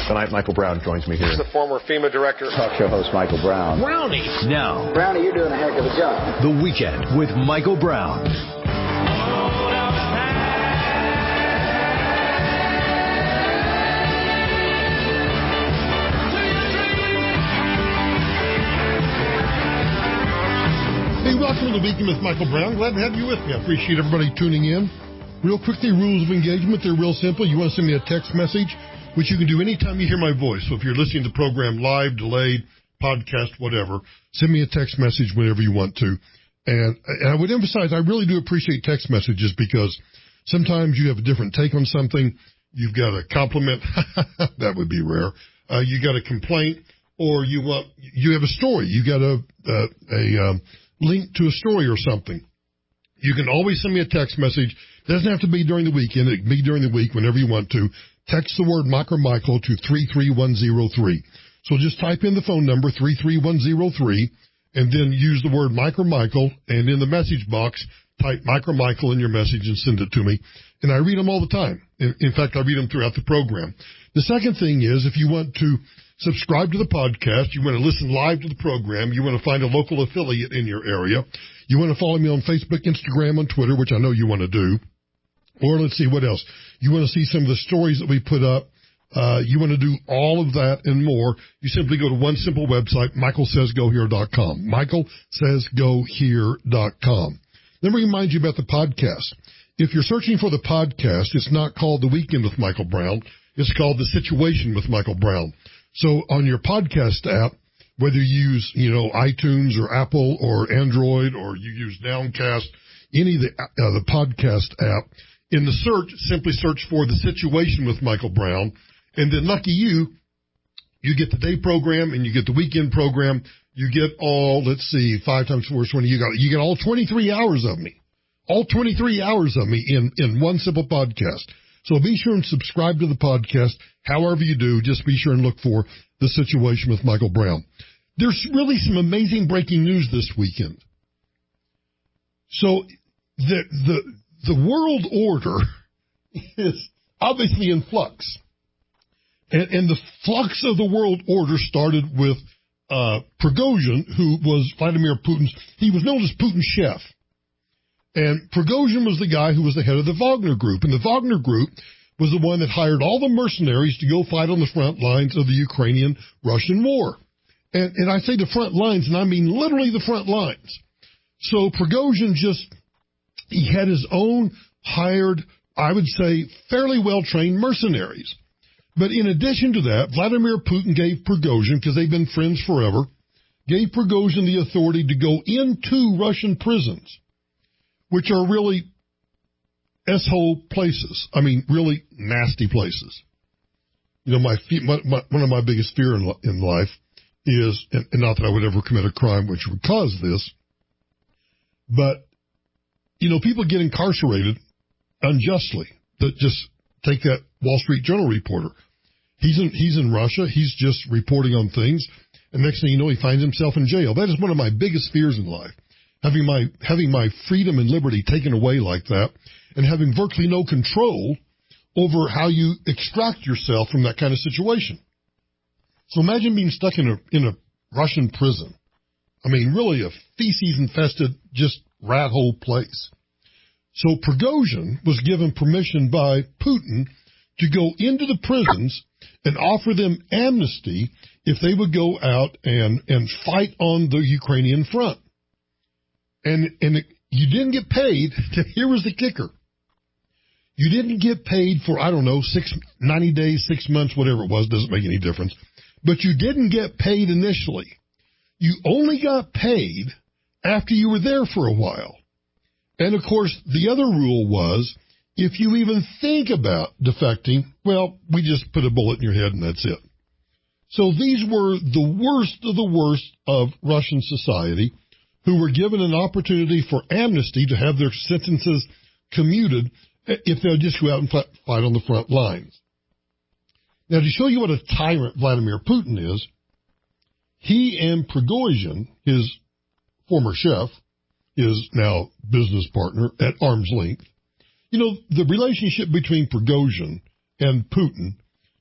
Tonight, Michael Brown joins me here. This is the former FEMA director. Talk show host Michael Brown. Brownie. Now. Brownie, you're doing a heck of a job. The Weekend with Michael Brown. Hey, welcome to the Weekend with Michael Brown. Glad to have you with me. I appreciate everybody tuning in. Real quickly, rules of engagement, they're real simple. You want to send me a text message, which you can do anytime you hear my voice. So if you're listening to the program live, delayed, podcast, whatever, send me a text message whenever you want to. And I would emphasize, I really do appreciate text messages because sometimes you have a different take on something. You've got a compliment. That would be rare. You got a complaint, or you have a story. You got a link to a story or something. You can always send me a text message. It doesn't have to be during the weekend. It can be during the week whenever you want to. Text the word Mike or Michael to 33103. So just type in the phone number 33103 and then use the word Mike or Michael, and in the message box type Mike or Michael in your message and send it to me. And I read them all the time. In fact, I read them throughout the program. The second thing is, if you want to subscribe to the podcast, you want to listen live to the program, you want to find a local affiliate in your area, you want to follow me on Facebook, Instagram, and Twitter, which I know you want to do, or let's see, what else? You want to see some of the stories that we put up, you want to do all of that and more, you simply go to one simple website, michaelsaysgohere.com, michaelsaysgohere.com. Let me remind you about the podcast. If you're searching for the podcast, it's not called The Weekend with Michael Brown. It's called The Situation with Michael Brown. So on your podcast app, whether you use, iTunes or Apple or Android, or you use Downcast, any of the podcast app, in the search, simply search for The Situation with Michael Brown. And then lucky you get the day program and you get the weekend program. You get all, 5 times 4 is 20. You get all 23 hours of me. All 23 hours of me in one simple podcast. So be sure and subscribe to the podcast. However you do, just be sure and look for The Situation with Michael Brown. There's really some amazing breaking news this weekend. So the world order is obviously in flux. And the flux of the world order started with Prigozhin, who was Vladimir Putin's, he was known as Putin's chef. And Prigozhin was the guy who was the head of the Wagner Group. And the Wagner Group was the one that hired all the mercenaries to go fight on the front lines of the Ukrainian-Russian war. And I say the front lines, and I mean literally the front lines. So Prigozhin he had his own hired, I would say, fairly well-trained mercenaries. But in addition to that, Vladimir Putin gave Prigozhin, because they've been friends forever, gave Prigozhin the authority to go into Russian prisons, which are really S-hole places. I mean, really nasty places. One of my biggest fear in life is, and not that I would ever commit a crime which would cause this, but, people get incarcerated unjustly. Just take that Wall Street Journal reporter. He's in Russia. He's just reporting on things. And next thing you know, he finds himself in jail. That is one of my biggest fears in life. Having my freedom and liberty taken away like that, and having virtually no control over how you extract yourself from that kind of situation. So imagine being stuck in a Russian prison. I mean, really a feces-infested, just rat hole place. So Prigozhin was given permission by Putin to go into the prisons and offer them amnesty if they would go out and fight on the Ukrainian front. And you didn't get paid. Here was the kicker. You didn't get paid for, 90 days, 6 months, whatever it was, doesn't make any difference. But you didn't get paid initially. You only got paid after you were there for a while. And, of course, the other rule was, if you even think about defecting, well, we just put a bullet in your head and that's it. So these were the worst of the worst of Russian society, who were given an opportunity for amnesty to have their sentences commuted if they'll just go out and fight on the front lines. Now, to show you what a tyrant Vladimir Putin is, he and Prigozhin, his former chef, his now business partner, at arm's length. The relationship between Prigozhin and Putin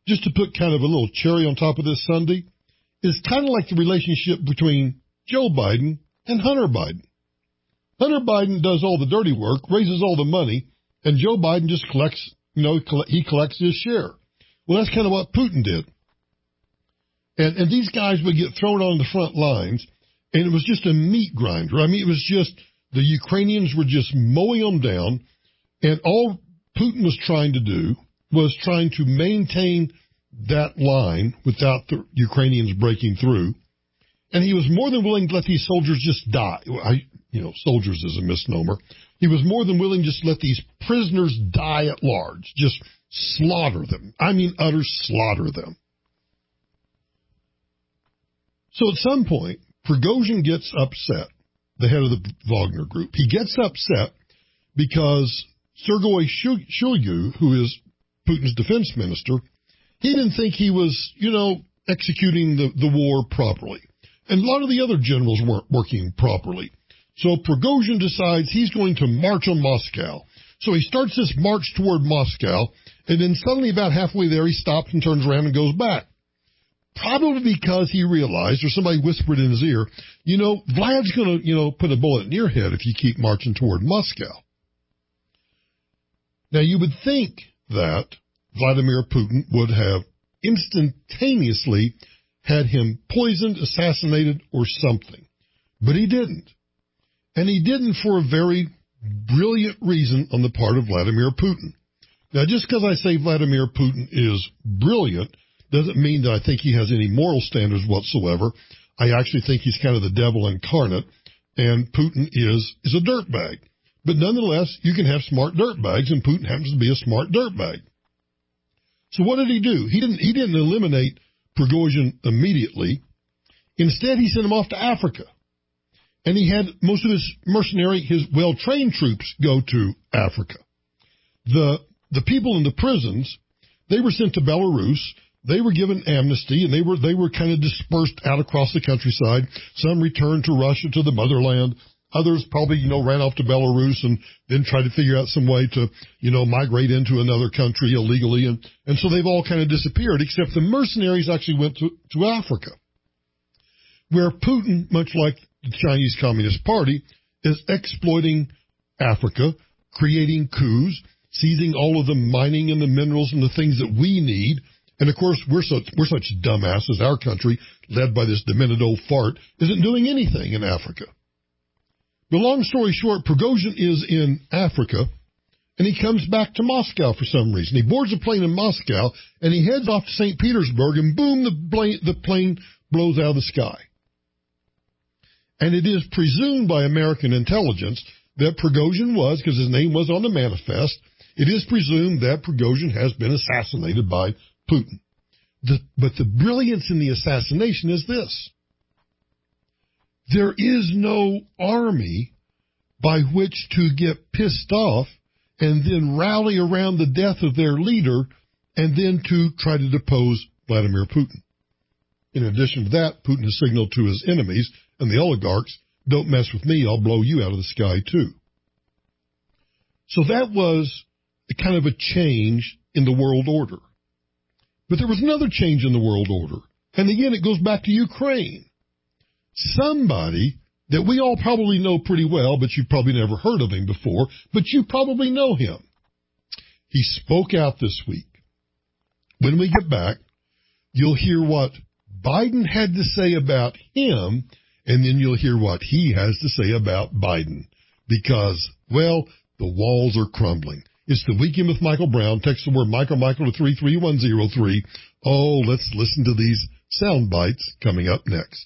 just to put kind of a little cherry on top of this sundae, is kind of like the relationship between Joe Biden and Hunter Biden. Hunter Biden does all the dirty work, raises all the money, and Joe Biden just collects, he collects his share. Well, that's kind of what Putin did. And these guys would get thrown on the front lines, and it was just a meat grinder. I mean, it was just the Ukrainians were just mowing them down, and all Putin was trying to do was trying to maintain that line without the Ukrainians breaking through. And he was more than willing to let these soldiers just die. Soldiers is a misnomer. He was more than willing just to let these prisoners die at large, just slaughter them. I mean, utter slaughter them. So at some point, Prigozhin gets upset, the head of the Wagner Group. He gets upset because Sergei Shoigu, who is Putin's defense minister, he didn't think he was, executing the war properly. And a lot of the other generals weren't working properly. So Prigozhin decides he's going to march on Moscow. So he starts this march toward Moscow, and then suddenly about halfway there he stops and turns around and goes back. Probably because he realized, or somebody whispered in his ear, Vlad's going to, put a bullet in your head if you keep marching toward Moscow. Now, you would think that Vladimir Putin would have instantaneously had him poisoned, assassinated, or something. But he didn't. And he didn't for a very brilliant reason on the part of Vladimir Putin. Now, just because I say Vladimir Putin is brilliant doesn't mean that I think he has any moral standards whatsoever. I actually think he's kind of the devil incarnate, and Putin is a dirtbag. But nonetheless, you can have smart dirtbags, and Putin happens to be a smart dirtbag. So what did he do? He didn't eliminate Prigozhin immediately. Instead, he sent him off to Africa. And he had most of his well-trained troops go to Africa. The people in the prisons, they were sent to Belarus. They were given amnesty, and they were kind of dispersed out across the countryside. Some returned to Russia, to the motherland. Others probably, ran off to Belarus and then tried to figure out some way to, migrate into another country illegally. And so they've all kind of disappeared, except the mercenaries actually went to Africa, where Putin, much like the Chinese Communist Party, is exploiting Africa, creating coups, seizing all of the mining and the minerals and the things that we need. And of course, we're such dumbasses. Our country, led by this demented old fart, isn't doing anything in Africa. The long story short, Prigozhin is in Africa, and he comes back to Moscow for some reason. He boards a plane in Moscow, and he heads off to St. Petersburg, and boom, the plane blows out of the sky. And it is presumed by American intelligence that Prigozhin was, because his name was on the manifest, it is presumed that Prigozhin has been assassinated by Putin. But the brilliance in the assassination is this. There is no army by which to get pissed off and then rally around the death of their leader and then to try to depose Vladimir Putin. In addition to that, Putin has signaled to his enemies and the oligarchs, don't mess with me, I'll blow you out of the sky too. So that was a kind of a change in the world order. But there was another change in the world order. And again, it goes back to Ukraine. Somebody that we all probably know pretty well, but you've probably never heard of him before, but you probably know him. He spoke out this week. When we get back, you'll hear what Biden had to say about him, and then you'll hear what he has to say about Biden. Because, well, the walls are crumbling. It's the Weekend with Michael Brown. Text the word Michael to 33103. Oh, let's listen to these sound bites coming up next.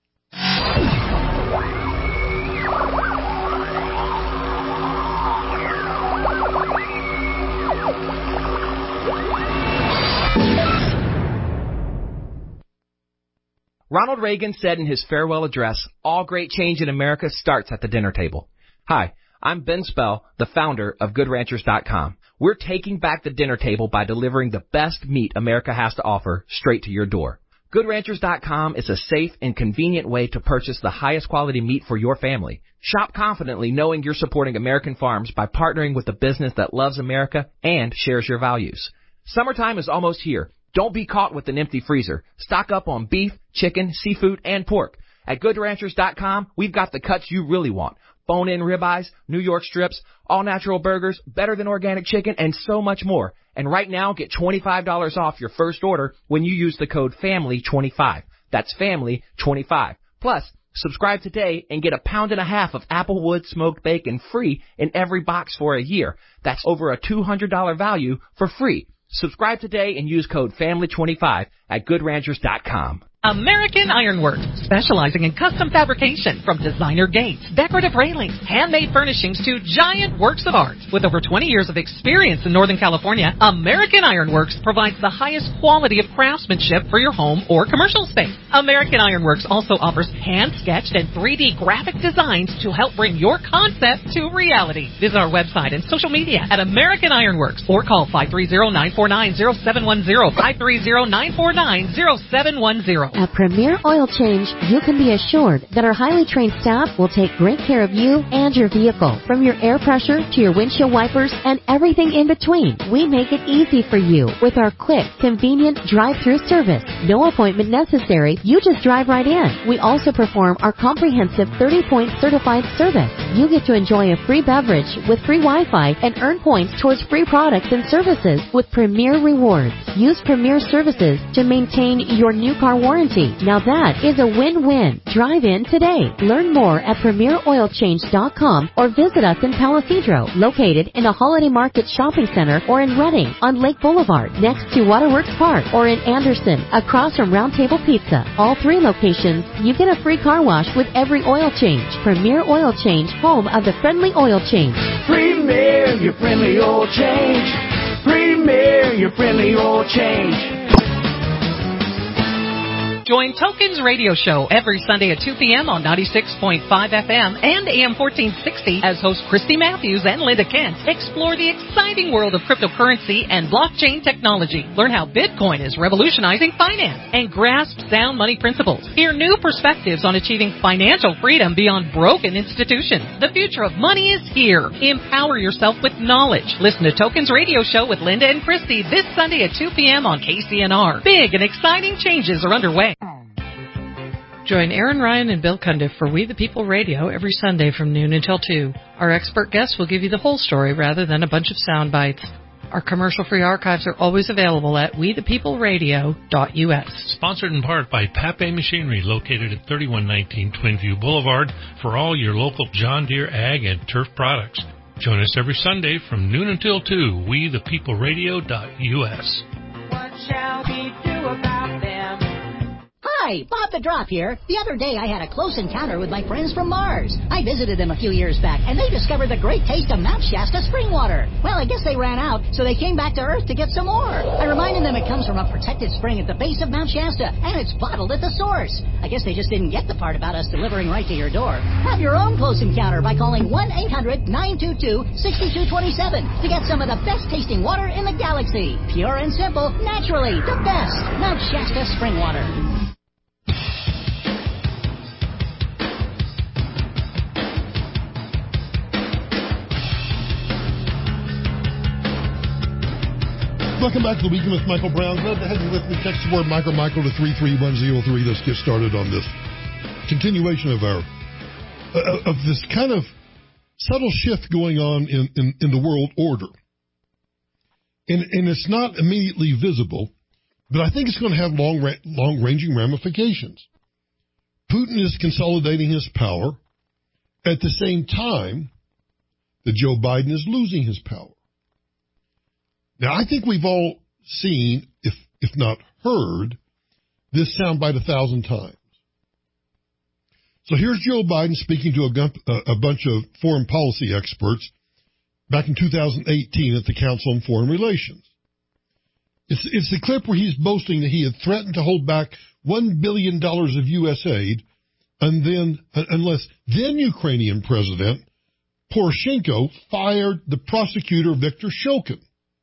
Ronald Reagan said in his farewell address, all great change in America starts at the dinner table. Hi, I'm Ben Spell, the founder of GoodRanchers.com. We're taking back the dinner table by delivering the best meat America has to offer straight to your door. GoodRanchers.com is a safe and convenient way to purchase the highest quality meat for your family. Shop confidently knowing you're supporting American farms by partnering with a business that loves America and shares your values. Summertime is almost here, Don't be caught with an empty freezer. Stock up on beef, chicken, seafood, and pork. At GoodRanchers.com, we've got the cuts you really want. Bone-in ribeyes, New York strips, all-natural burgers, better than organic chicken, and so much more. And right now, get $25 off your first order when you use the code FAMILY25. That's FAMILY25. Plus, subscribe today and get 1.5 pounds of Applewood smoked bacon free in every box for a year. That's over a $200 value for free. Subscribe today and use code FAMILY25 at GoodRanchers.com. American Ironworks, specializing in custom fabrication from designer gates, decorative railings, handmade furnishings to giant works of art. With over 20 years of experience in Northern California, American Ironworks provides the highest quality of craftsmanship for your home or commercial space. American Ironworks also offers hand-sketched and 3D graphic designs to help bring your concept to reality. Visit our website and social media at American Ironworks or call 530-949-0710, 530-949-0710. At Premier Oil Change, you can be assured that our highly trained staff will take great care of you and your vehicle. From your air pressure to your windshield wipers and everything in between, we make it easy for you with our quick, convenient drive-through service. No appointment necessary. You just drive right in. We also perform our comprehensive 30-point certified service. You get to enjoy a free beverage with free Wi-Fi and earn points towards free products and services with Premier Rewards. Use Premier Services to maintain your new car warranty. Now that is a win-win. Drive in today. Learn more at PremierOilChange.com or visit us in Palo located in a Holiday Market Shopping Center, or in Redding on Lake Boulevard next to Waterworks Park, or in Anderson across from Round Table Pizza. All 3 locations, you get a free car wash with every oil change. Premier Oil Change, home of the friendly oil change. Premier, your friendly oil change. Premier, your friendly oil change. Join Tokens Radio Show every Sunday at 2 p.m. on 96.5 FM and AM 1460 as hosts Christy Matthews and Linda Kent explore the exciting world of cryptocurrency and blockchain technology. Learn how Bitcoin is revolutionizing finance and grasp sound money principles. Hear new perspectives on achieving financial freedom beyond broken institutions. The future of money is here. Empower yourself with knowledge. Listen to Tokens Radio Show with Linda and Christy this Sunday at 2 p.m. on KCNR. Big and exciting changes are underway. Join Aaron Ryan and Bill Cundiff for We the People Radio every Sunday from noon until 2. Our expert guests will give you the whole story rather than a bunch of sound bites. Our commercial-free archives are always available at wethepeopleradio.us. Sponsored in part by Pape Machinery, located at 3119 Twinview Boulevard, for all your local John Deere ag and turf products. Join us every Sunday from noon until 2, wethepeopleradio.us. What shall we do about them? Hi, Bob the Drop here. The other day I had a close encounter with my friends from Mars. I visited them a few years back, and they discovered the great taste of Mount Shasta spring water. Well, I guess they ran out, so they came back to Earth to get some more. I reminded them it comes from a protected spring at the base of Mount Shasta, and it's bottled at the source. I guess they just didn't get the part about us delivering right to your door. Have your own close encounter by calling 1-800-922-6227 to get some of the best-tasting water in the galaxy. Pure and simple, naturally, the best. Mount Shasta spring water. Welcome back to the Weekend with Michael Brown. Glad to have you with me. Text the word Michael to 33103. Let's get started on this continuation of our of this kind of subtle shift going on in the world order. And it's not immediately visible, but I think it's going to have long-ranging ramifications. Putin is consolidating his power at the same time that Joe Biden is losing his power. Now, I think we've all seen, if not heard, this soundbite 1,000 times. So here's Joe Biden speaking to a bunch of foreign policy experts back in 2018 at the Council on Foreign Relations. It's the clip where he's boasting that he had threatened to hold back $1 billion of U.S. aid unless then Ukrainian President Poroshenko fired the prosecutor Viktor Shokin.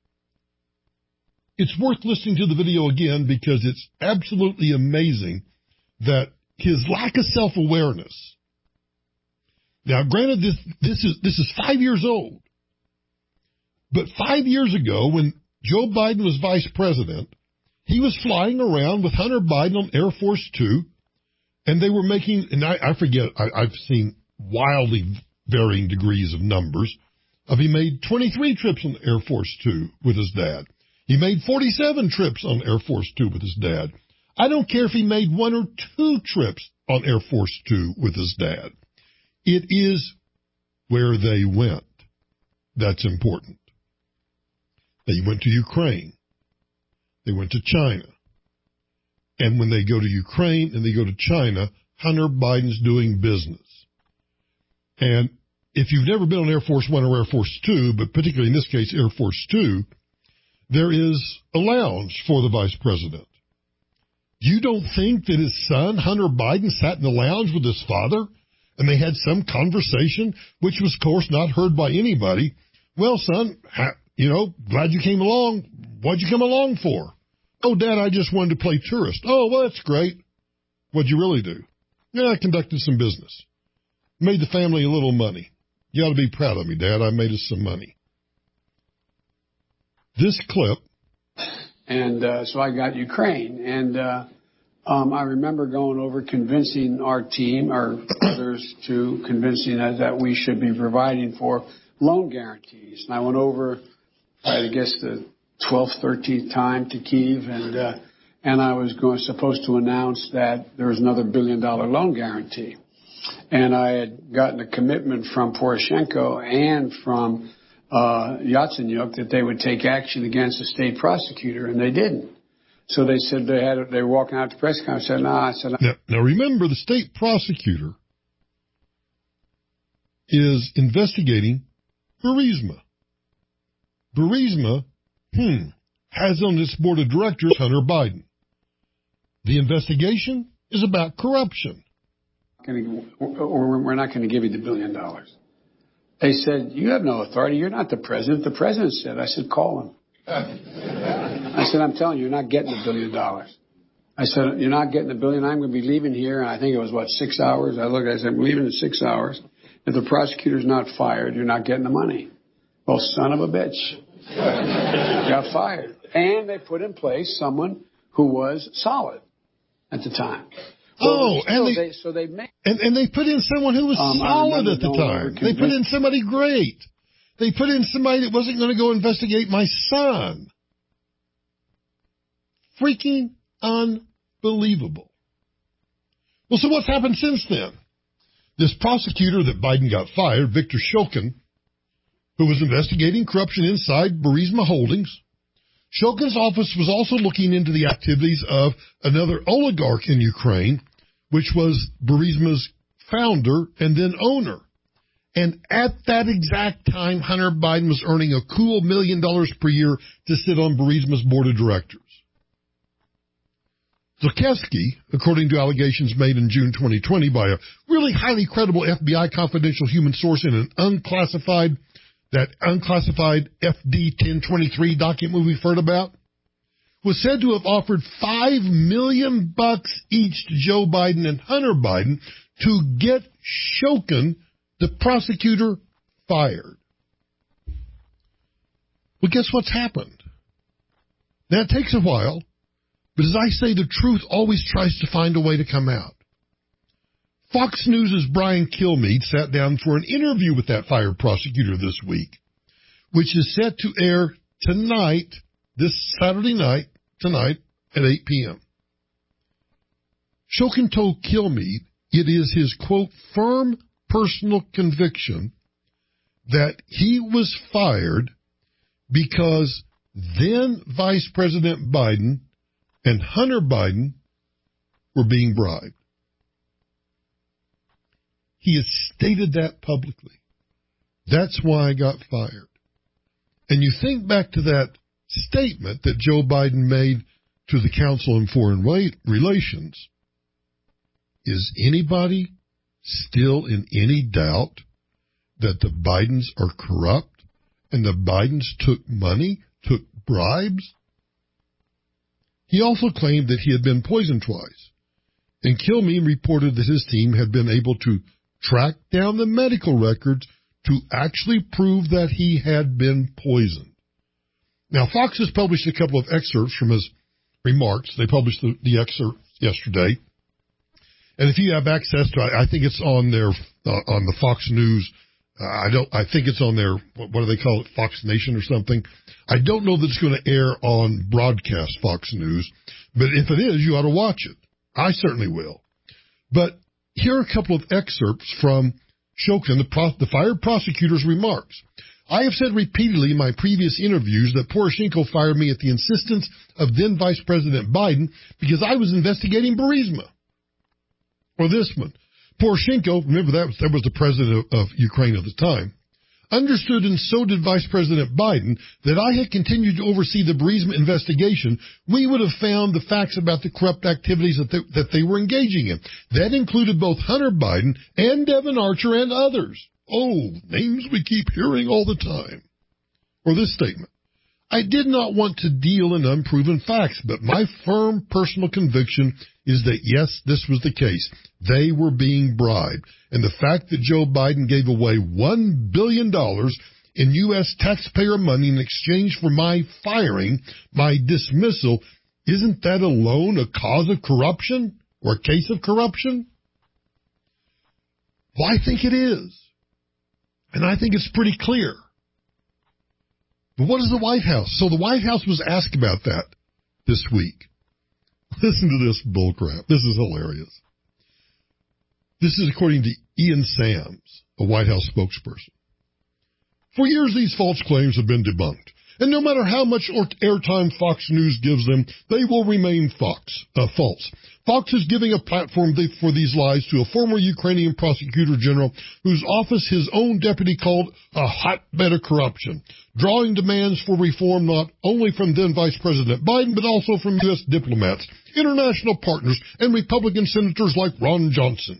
It's worth listening to the video again because it's absolutely amazing that his lack of self-awareness. Now, granted, this is 5 years old, but 5 years ago, when Joe Biden was vice president, he was flying around with Hunter Biden on Air Force Two, and they were making, and I forget, I've seen wildly varying degrees of numbers, of he made 23 trips on Air Force Two with his dad. He made 47 trips on Air Force Two with his dad. I don't care if he made 1 or 2 trips on Air Force Two with his dad. It is where they went that's important. They went to Ukraine. They went to China. And when they go to Ukraine and they go to China, Hunter Biden's doing business. And if you've never been on Air Force One or Air Force Two, but particularly in this case Air Force Two, there is a lounge for the vice president. You don't think that his son, Hunter Biden, sat in the lounge with his father and they had some conversation, which was, of course, not heard by anybody? Well, son, glad you came along. What'd you come along for? Oh, Dad, I just wanted to play tourist. Oh, well, that's great. What'd you really do? Yeah, I conducted some business. Made the family a little money. You ought to be proud of me, Dad. I made us some money. This clip. And so I got Ukraine. And I remember going over convincing our team, our others, to convincing us that we should be providing for loan guarantees. And I went over, I guess, the 12th, 13th time to Kyiv, and I was supposed to announce that there was another $1 billion loan guarantee. And I had gotten a commitment from Poroshenko and from Yatsenyuk that they would take action against the state prosecutor, and they didn't. So they said they were walking out to press conference. I said, Now remember, the state prosecutor is investigating Burisma. Burisma has on its board of directors Hunter Biden. The investigation is about corruption. We're not going to give you the $1 billion. They said, you have no authority. You're not the president. The president said. I said, call him. I said, I'm telling you, you're not getting $1 billion. I said, you're not getting $1 billion. I'm going to be leaving here. And I think it was, 6 hours? I said, I'm leaving in 6 hours. If the prosecutor's not fired, you're not getting the money. Well, son of a bitch. Got fired. And they put in place someone who was solid at the time. And they put in someone who was solid at the time. They put in somebody great. They put in somebody that wasn't going to go investigate my son. Freaking unbelievable. Well, so what's happened since then? This prosecutor that Biden got fired, Victor Shokin, who was investigating corruption inside Burisma Holdings. Shokin's office was also looking into the activities of another oligarch in Ukraine, which was Burisma's founder and then owner. And at that exact time, Hunter Biden was earning a cool $1 million per year to sit on Burisma's board of directors. Zlochevsky, according to allegations made in June 2020 by a really highly credible FBI confidential human source in an unclassified FD 1023 document we've heard about, was said to have offered $5 million each to Joe Biden and Hunter Biden to get Shokin, the prosecutor, fired. Well, guess what's happened? Now, it takes a while, but as I say, the truth always tries to find a way to come out. Fox News' Brian Kilmeade sat down for an interview with that fired prosecutor this week, which is set to air tonight, this Saturday night, tonight at 8 p.m. Shokin told Kilmeade it is his, quote, firm personal conviction that he was fired because then Vice President Biden and Hunter Biden were being bribed. He has stated that publicly. That's why I got fired. And you think back to that statement that Joe Biden made to the Council on Foreign Relations. Is anybody still in any doubt that the Bidens are corrupt and the Bidens took money, took bribes? He also claimed that he had been poisoned twice. And Kilmeade reported that his team had been able to track down the medical records to actually prove that he had been poisoned. Now, Fox has published a couple of excerpts from his remarks. They published the excerpt yesterday. And if you have access to it, I think it's on their, on the Fox News. I think it's on their, what do they call it? Fox Nation or something. I don't know that it's going to air on broadcast Fox News, but if it is, you ought to watch it. I certainly will. But here are a couple of excerpts from Shokin, the fired prosecutor's remarks. I have said repeatedly in my previous interviews that Poroshenko fired me at the insistence of then Vice President Biden because I was investigating Burisma. Or this one. Poroshenko, remember that was the president of Ukraine at the time, understood, and so did Vice President Biden, that I had continued to oversee the Burisma investigation, we would have found the facts about the corrupt activities that they were engaging in. That included both Hunter Biden and Devin Archer and others. Oh, names we keep hearing all the time. Or this statement. I did not want to deal in unproven facts, but my firm personal conviction is that, yes, this was the case. They were being bribed. And the fact that Joe Biden gave away $1 billion in U.S. taxpayer money in exchange for my firing, my dismissal, isn't that alone a cause of corruption or a case of corruption? Well, I think it is. And I think it's pretty clear. But what is the White House? So the White House was asked about that this week. Listen to this bullcrap. This is hilarious. This is according to Ian Sams, a White House spokesperson. For years, these false claims have been debunked. And no matter how much airtime Fox News gives them, they will remain false. Fox is giving a platform for these lies to a former Ukrainian prosecutor general whose office his own deputy called a hotbed of corruption, drawing demands for reform not only from then Vice President Biden, but also from U.S. diplomats, international partners, and Republican senators like Ron Johnson.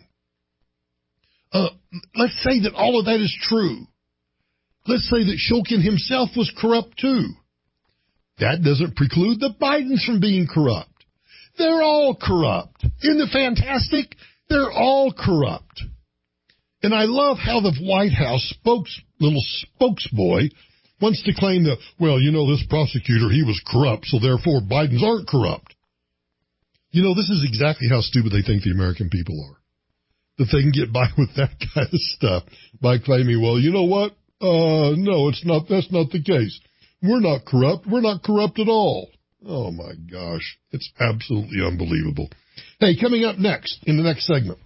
Let's say that all of that is true. Let's say that Shokin himself was corrupt too. That doesn't preclude the Bidens from being corrupt. They're all corrupt. Isn't it fantastic? They're all corrupt. And I love how the White House little spokesboy wants to claim that, well, you know, this prosecutor, he was corrupt, so therefore Bidens aren't corrupt. You know, this is exactly how stupid they think the American people are. That they can get by with that kind of stuff by claiming, well, you know what? No, it's not. That's not the case. We're not corrupt. We're not corrupt at all. Oh, my gosh. It's absolutely unbelievable. Hey, coming up next, in the next segment.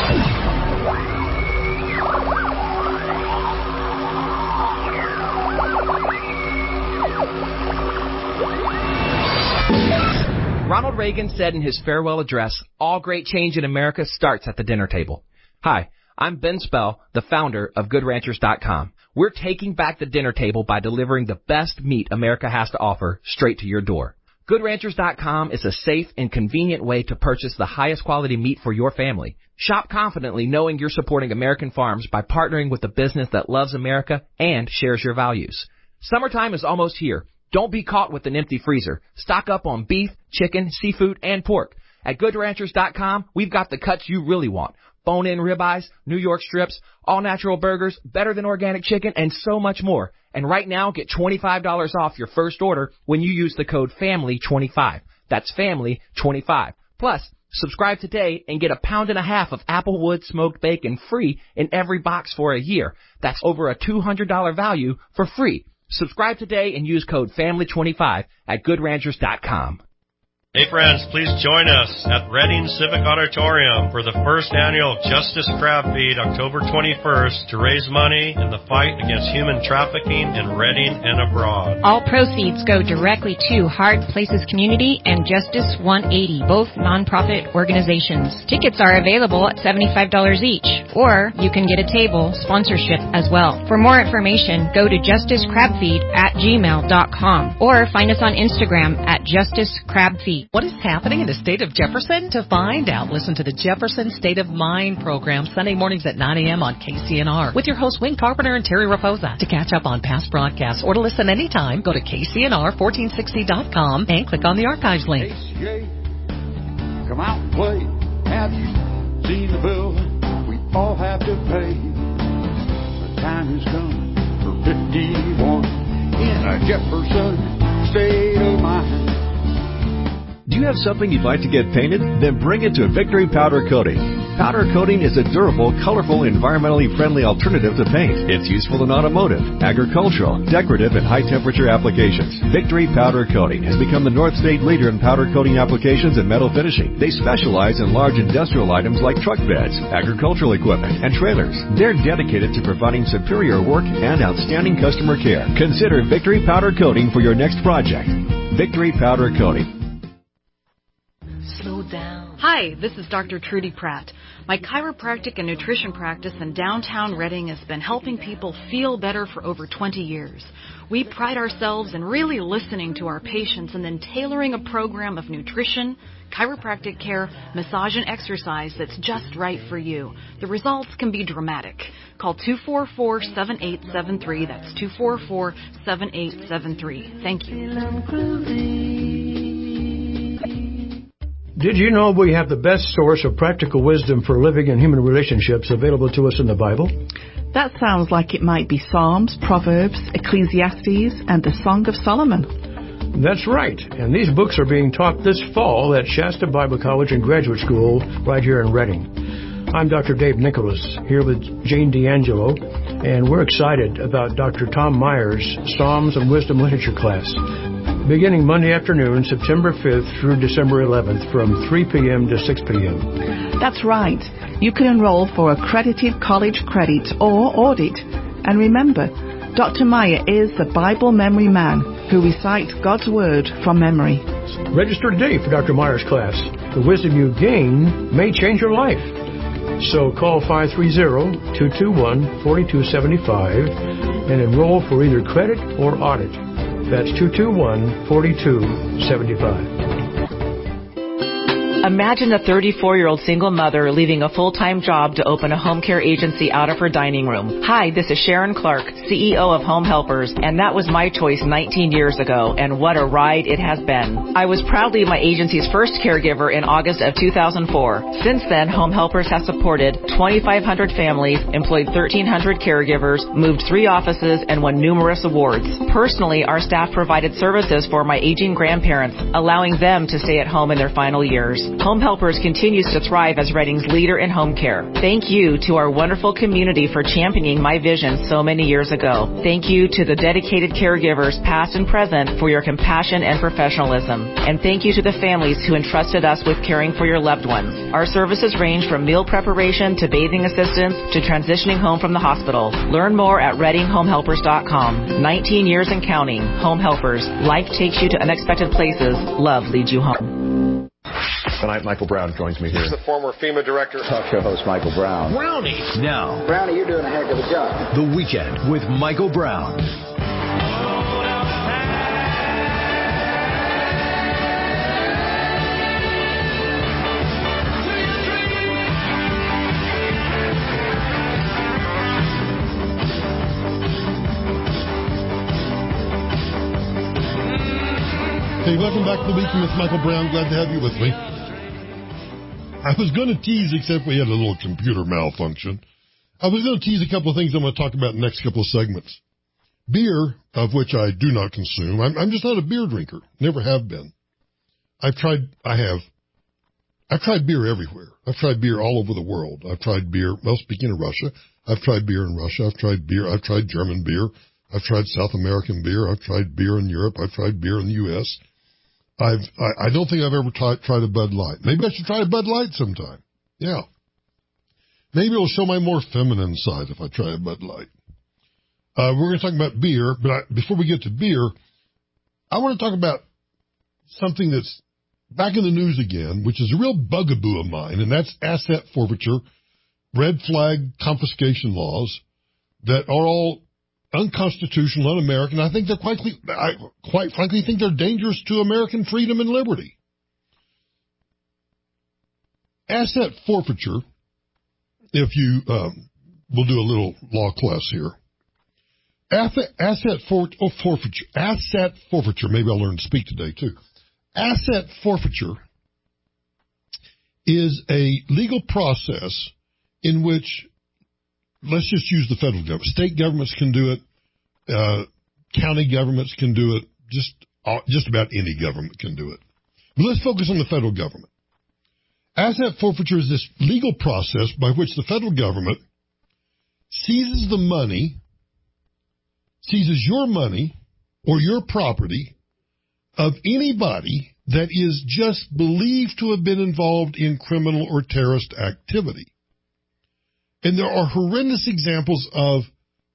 Ronald Reagan said in his farewell address, all great change in America starts at the dinner table. Hi, I'm Ben Spell, the founder of GoodRanchers.com. We're taking back the dinner table by delivering the best meat America has to offer straight to your door. GoodRanchers.com is a safe and convenient way to purchase the highest quality meat for your family. Shop confidently knowing you're supporting American farms by partnering with a business that loves America and shares your values. Summertime is almost here. Don't be caught with an empty freezer. Stock up on beef, chicken, seafood, and pork. At GoodRanchers.com, we've got the cuts you really want. Bone-in ribeyes, New York strips, all-natural burgers, better than organic chicken, and so much more. And right now, get $25 off your first order when you use the code FAMILY25. That's FAMILY25. Plus, subscribe today and get 1.5 pounds of Applewood smoked bacon free in every box for a year. That's over a $200 value for free. Subscribe today and use code FAMILY25 at GoodRanchers.com. Hey friends, please join us at Reading Civic Auditorium for the first annual Justice Crab Feed October 21st to raise money in the fight against human trafficking in Reading and abroad. All proceeds go directly to Hard Places Community and Justice 180, both nonprofit organizations. Tickets are available at $75 each, or you can get a table sponsorship as well. For more information, go to justicecrabfeed@gmail.com or find us on Instagram at justicecrabfeed. What is happening in the state of Jefferson? To find out, listen to the Jefferson State of Mind program Sunday mornings at 9 a.m. on KCNR with your hosts Wayne Carpenter and Terry Raposa. To catch up on past broadcasts or to listen anytime, go to KCNR1460.com and click on the archives link. ACA, come out and play. Have you seen the bill we all have to pay? The time has come for 51 in a Jefferson State of Mind. Do you have something you'd like to get painted? Then bring it to Victory Powder Coating. Powder coating is a durable, colorful, environmentally friendly alternative to paint. It's useful in automotive, agricultural, decorative, and high-temperature applications. Victory Powder Coating has become the North State leader in powder coating applications and metal finishing. They specialize in large industrial items like truck beds, agricultural equipment, and trailers. They're dedicated to providing superior work and outstanding customer care. Consider Victory Powder Coating for your next project. Victory Powder Coating. Slow down. Hi, this is Dr. Trudy Pratt. My chiropractic and nutrition practice in downtown Reading has been helping people feel better for over 20 years. We pride ourselves in really listening to our patients and then tailoring a program of nutrition, chiropractic care, massage, and exercise that's just right for you. The results can be dramatic. Call 244-7873. That's 244-7873. Thank you. Did you know we have the best source of practical wisdom for living in human relationships available to us in the Bible? That sounds like it might be Psalms, Proverbs, Ecclesiastes, and the Song of Solomon. That's right. And these books are being taught this fall at Shasta Bible College and Graduate School right here in Reading. I'm Dr. Dave Nicholas, here with Jane D'Angelo, and we're excited about Dr. Tom Myers' Psalms and Wisdom Literature class, beginning Monday afternoon, September 5th through December 11th from 3 p.m. to 6 p.m. That's right. You can enroll for accredited college credit or audit. And remember, Dr. Meyer is the Bible memory man who recites God's Word from memory. Register today for Dr. Myers' class. The wisdom you gain may change your life. So call 530-221-4275 and enroll for either credit or audit. That's 221-4275. Imagine a 34-year-old single mother leaving a full-time job to open a home care agency out of her dining room. Hi, this is Sharon Clark, CEO of Home Helpers, and that was my choice 19 years ago, and what a ride it has been. I was proudly my agency's first caregiver in August of 2004. Since then, Home Helpers has supported 2,500 families, employed 1,300 caregivers, moved 3 offices, and won numerous awards. Personally, our staff provided services for my aging grandparents, allowing them to stay at home in their final years. Home Helpers continues to thrive as Reading's leader in home care. Thank you to our wonderful community for championing my vision so many years ago. Thank you to the dedicated caregivers, past and present, for your compassion and professionalism. And thank you to the families who entrusted us with caring for your loved ones. Our services range from meal preparation to bathing assistance to transitioning home from the hospital. Learn more at ReadingHomeHelpers.com. 19 years and counting. Home Helpers. Life takes you to unexpected places. Love leads you home. Tonight, Michael Brown joins me here. He's the former FEMA director. Talk show host Michael Brown. Brownie. Now, Brownie, you're doing a heck of a job. The Weekend with Michael Brown. Hey, welcome back to the Weekend with Michael Brown. Glad to have you with me. I was going to tease, except we had a little computer malfunction. I was going to tease a couple of things I'm going to talk about in the next couple of segments. Beer, of which I do not consume. I'm just not a beer drinker. Never have been. I've tried beer everywhere. I've tried beer all over the world. I've tried beer, well, speaking of Russia, I've tried beer in Russia. I've tried German beer. I've tried South American beer. I've tried beer in Europe. I've tried beer in the U.S. I don't think I've ever tried a Bud Light. Maybe I should try a Bud Light sometime. Yeah. Maybe it'll show my more feminine side if I try a Bud Light. We're going to talk about beer, but before we get to beer, I want to talk about something that's back in the news again, which is a real bugaboo of mine, and that's asset forfeiture, red flag confiscation laws that are all unconstitutional, un-American. I think I quite frankly think they're dangerous to American freedom and liberty. Asset forfeiture, if you, we'll do a little law class here. Asset forfeiture, maybe I'll learn to speak today too. Asset forfeiture is a legal process in which, let's just use the federal government. State governments can do it. County governments can do it. Just about any government can do it. But let's focus on the federal government. Asset forfeiture is this legal process by which the federal government seizes your money or your property of anybody that is just believed to have been involved in criminal or terrorist activity. And there are horrendous examples of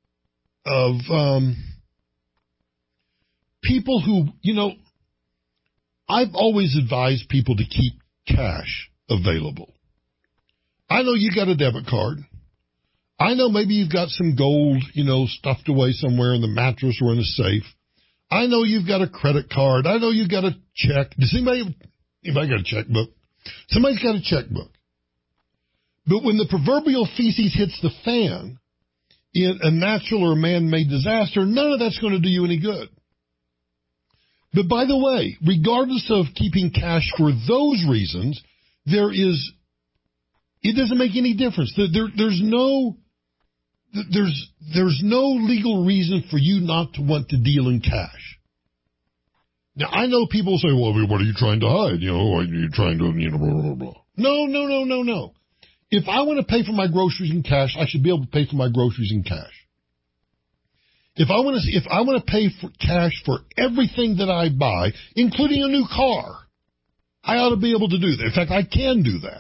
people who, I've always advised people to keep cash available. I know you got a debit card. I know maybe you've got some gold, stuffed away somewhere in the mattress or in the safe. I know you've got a credit card. I know you've got a check. Does anybody got a checkbook? Somebody's got a checkbook. But when the proverbial feces hits the fan in a natural or man-made disaster, none of that's going to do you any good. But by the way, regardless of keeping cash for those reasons, it doesn't make any difference. There's no legal reason for you not to want to deal in cash. Now, I know people say, well, what are you trying to hide? Are you trying to, blah, blah, blah. No. If I want to pay for my groceries in cash, I should be able to pay for my groceries in cash. If I want to pay for cash for everything that I buy, including a new car, I ought to be able to do that. In fact, I can do that.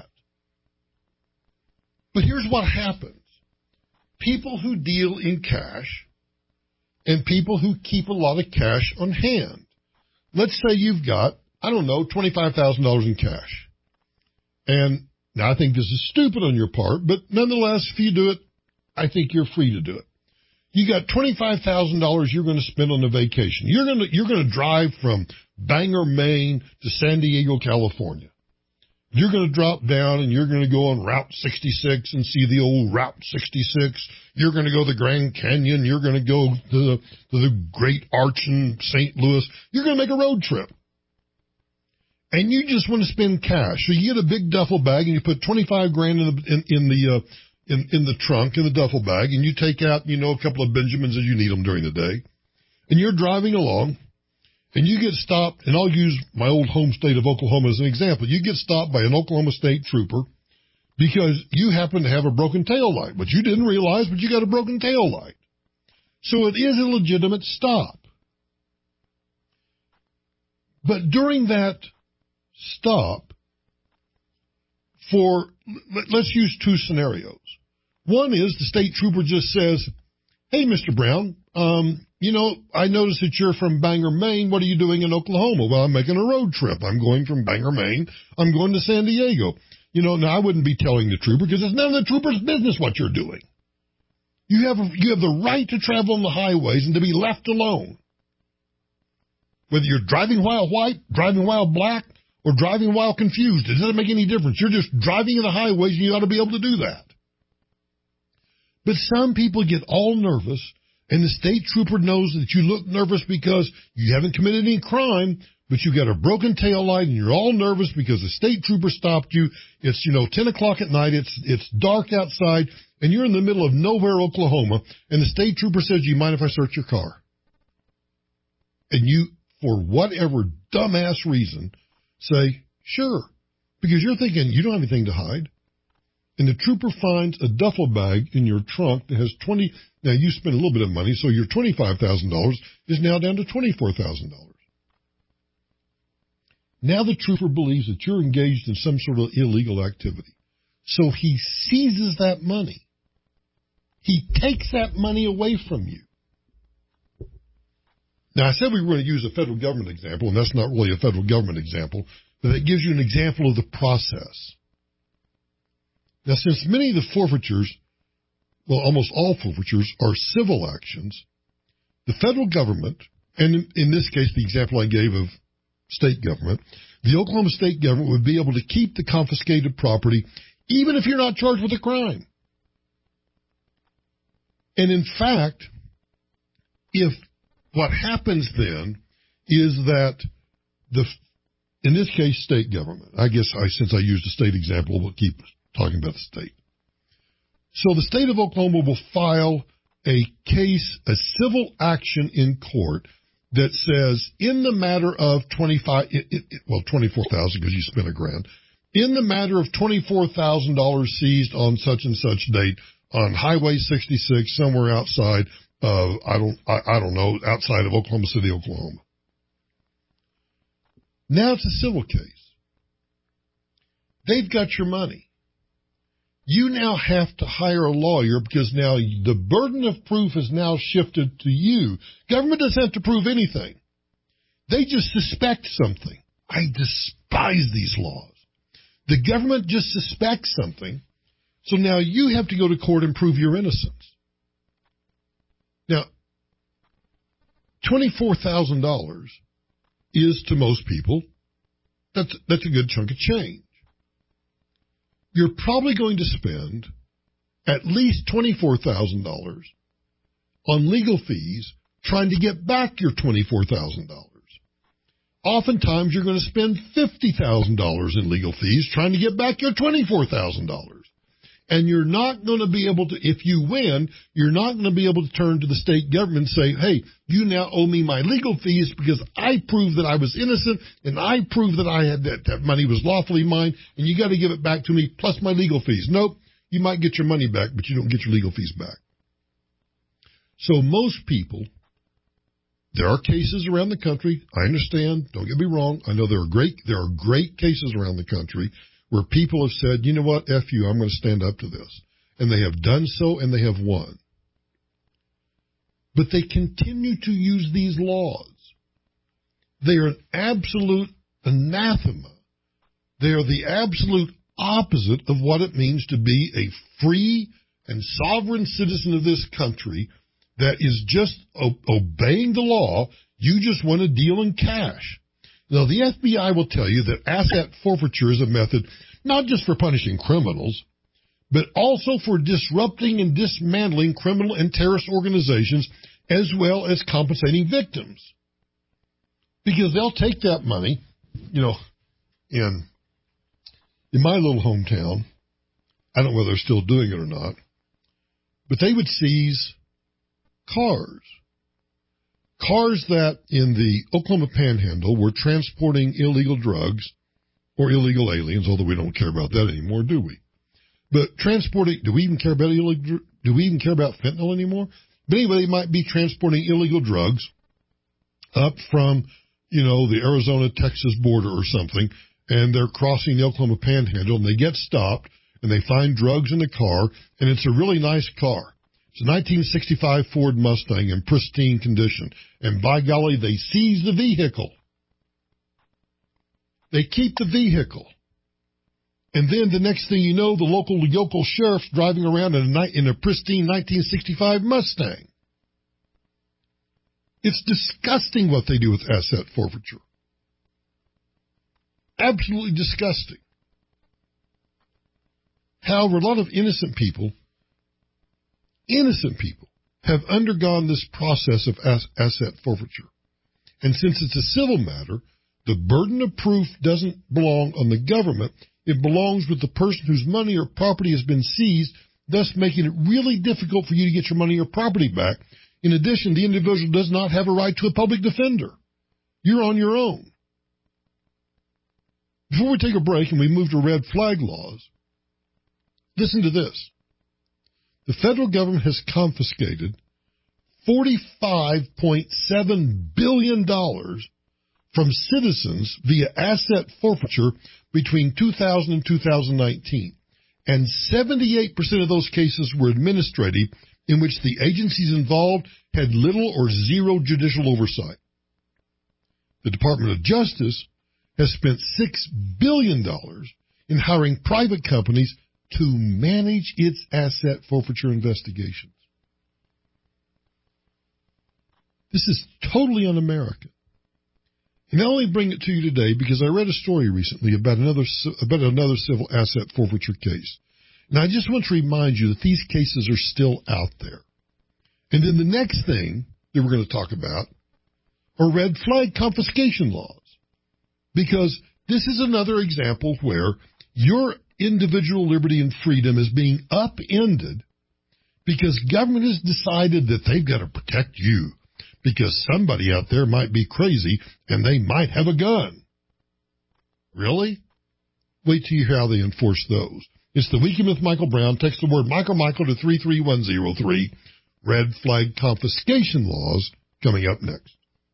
But here's what happens. People who deal in cash and people who keep a lot of cash on hand. Let's say you've got, $25,000 in cash. And now I think this is stupid on your part, but nonetheless, if you do it, I think you're free to do it. You got $25,000 you're going to spend on a vacation. You're going to drive from Bangor, Maine to San Diego, California. You're going to drop down and you're going to go on Route 66 and see the old Route 66. You're going to go to the Grand Canyon. You're going to go to the Great Arch in St. Louis. You're going to make a road trip. And you just want to spend cash. So you get a big duffel bag and you put $25,000 in the trunk, in the duffel bag, and you take out, a couple of Benjamins as you need them during the day. And you're driving along. And you get stopped, and I'll use my old home state of Oklahoma as an example. You get stopped by an Oklahoma State trooper because you happen to have a broken tail light, but you didn't realize, but you got a broken tail light. So it is a legitimate stop. But during that stop, let's use two scenarios. One is the state trooper just says, hey, Mr. Brown, I noticed that you're from Bangor, Maine. What are you doing in Oklahoma? Well, I'm making a road trip. I'm going from Bangor, Maine. I'm going to San Diego. Now I wouldn't be telling the trooper because it's none of the trooper's business what you're doing. You have the right to travel on the highways and to be left alone. Whether you're driving while white, driving while black, or driving while confused, it doesn't make any difference. You're just driving in the highways and you ought to be able to do that. But some people get all nervous. And the state trooper knows that you look nervous because you haven't committed any crime, but you got a broken tail light and you're all nervous because the state trooper stopped you. It's, 10 o'clock at night. It's dark outside and you're in the middle of nowhere, Oklahoma. And the state trooper says, do you mind if I search your car? And you, for whatever dumbass reason, say, sure, because you're thinking you don't have anything to hide. And the trooper finds a duffel bag in your trunk that has now you spend a little bit of money, so your $25,000 is now down to $24,000. Now the trooper believes that you're engaged in some sort of illegal activity. So he seizes that money. He takes that money away from you. Now, I said we were going to use a federal government example, and that's not really a federal government example, but it gives you an example of the process. Now, since many of the forfeitures, well, almost all forfeitures, are civil actions, the federal government, and in this case, the example I gave of state government, the Oklahoma state government would be able to keep the confiscated property even if you're not charged with a crime. And in fact, if what happens then is that in this case, state government, since I used a state example, we'll keep talking about the state. So the state of Oklahoma will file a civil action in court that says in the matter of 24,000 because you spent $1,000. In the matter of $24,000 seized on such and such date on Highway 66 somewhere outside of I don't know, outside of Oklahoma City, Oklahoma. Now it's a civil case. They've got your money. You now have to hire a lawyer because now the burden of proof is now shifted to you. Government doesn't have to prove anything. They just suspect something. I despise these laws. The government just suspects something, so now you have to go to court and prove your innocence. Now, $24,000 is to most people, that's a good chunk of change. You're probably going to spend at least $24,000 on legal fees trying to get back your $24,000. Oftentimes, you're going to spend $50,000 in legal fees trying to get back your $24,000. And you're not going to be able to, if you win, you're not going to be able to turn to the state government and say, hey, you now owe me my legal fees because I proved that I was innocent and I proved that I had that money was lawfully mine and you got to give it back to me plus my legal fees. Nope, you might get your money back, but you don't get your legal fees back. So most people, there are cases around the country. I understand. Don't get me wrong. I know there are great cases around the country where people have said, you know what, F you, I'm going to stand up to this. And they have done so and they have won. But they continue to use these laws. They are an absolute anathema. They are the absolute opposite of what it means to be a free and sovereign citizen of this country that is just obeying the law. You just want to deal in cash. Now, the FBI will tell you that asset forfeiture is a method not just for punishing criminals, but also for disrupting and dismantling criminal and terrorist organizations as well as compensating victims. Because they'll take that money, you know, in my little hometown, I don't know whether they're still doing it or not, but they would seize cars that in the Oklahoma Panhandle were transporting illegal drugs or illegal aliens, although we don't care about that anymore, do we? But transporting, do we even care about fentanyl anymore? But anyway, they might be transporting illegal drugs up from, you know, the Arizona-Texas border or something, and they're crossing the Oklahoma Panhandle, and they get stopped, and they find drugs in the car, and it's a really nice car. It's a 1965 Ford Mustang in pristine condition. And by golly, they seize the vehicle. They keep the vehicle. And then the next thing you know, the local yokel sheriff's driving around in a pristine 1965 Mustang. It's disgusting what they do with asset forfeiture. Absolutely disgusting. However, a lot of innocent people have undergone this process of asset forfeiture. And since it's a civil matter, the burden of proof doesn't belong on the government. It belongs with the person whose money or property has been seized, thus making it really difficult for you to get your money or property back. In addition, the individual does not have a right to a public defender. You're on your own. Before we take a break and we move to red flag laws, listen to this. The federal government has confiscated $45.7 billion from citizens via asset forfeiture between 2000 and 2019. And 78% of those cases were administrative, in which the agencies involved had little or zero judicial oversight. The Department of Justice has spent $6 billion in hiring private companies to manage its asset forfeiture investigations. This is totally un-American. And I only bring it to you today because I read a story recently about another civil asset forfeiture case. And I just want to remind you that these cases are still out there. And then the next thing that we're going to talk about are red flag confiscation laws. Because this is another example where your individual liberty and freedom is being upended because government has decided that they've got to protect you because somebody out there might be crazy and they might have a gun. Really? Wait till you hear how they enforce those. It's the Weekend with Michael Brown. Text the word Michael to 33103. Red flag confiscation laws coming up next.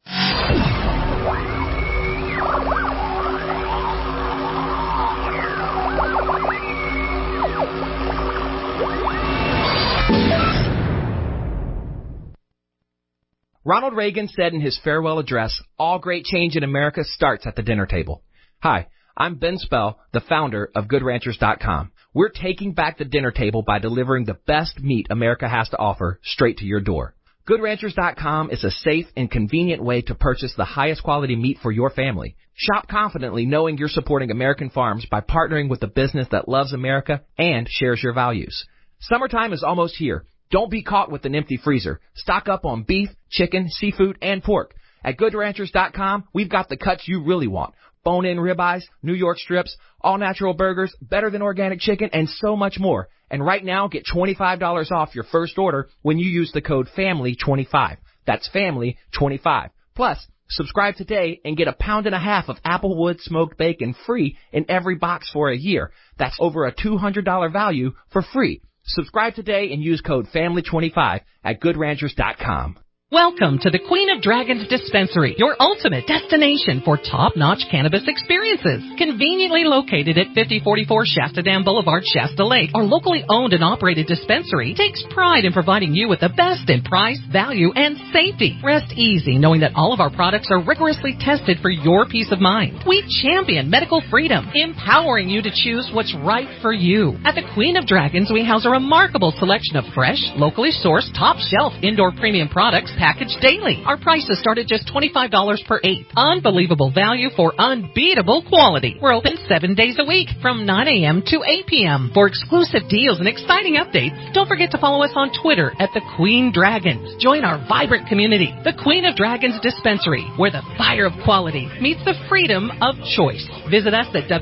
Ronald Reagan said in his farewell address, "All great change in America starts at the dinner table." Hi, I'm Ben Spell, the founder of GoodRanchers.com. We're taking back the dinner table by delivering the best meat America has to offer straight to your door. GoodRanchers.com is a safe and convenient way to purchase the highest quality meat for your family. Shop confidently knowing you're supporting American farms by partnering with a business that loves America and shares your values. Summertime is almost here. Don't be caught with an empty freezer. Stock up on beef, chicken, seafood, and pork. At GoodRanchers.com, we've got the cuts you really want. Bone-in ribeyes, New York strips, all-natural burgers, better than organic chicken, and so much more. And right now, get $25 off your first order when you use the code FAMILY25. That's FAMILY25. Plus, subscribe today and get 1.5 pounds of Applewood smoked bacon free in every box for a year. That's over a $200 value for free. Subscribe today and use code FAMILY25 at GoodRanchers.com. Welcome to the Queen of Dragons Dispensary, your ultimate destination for top-notch cannabis experiences. Conveniently located at 5044 Shasta Dam Boulevard, Shasta Lake, our locally owned and operated dispensary takes pride in providing you with the best in price, value, and safety. Rest easy knowing that all of our products are rigorously tested for your peace of mind. We champion medical freedom, empowering you to choose what's right for you. At the Queen of Dragons, we house a remarkable selection of fresh, locally sourced, top-shelf indoor premium products packaged daily. Our prices start at just $25 per eighth. Unbelievable value for unbeatable quality. We're open 7 days a week from 9 a.m. to 8 p.m. For exclusive deals and exciting updates, don't forget to follow us on Twitter at The Queen Dragons. Join our vibrant community, The Queen of Dragons Dispensary, where the fire of quality meets the freedom of choice. Visit us at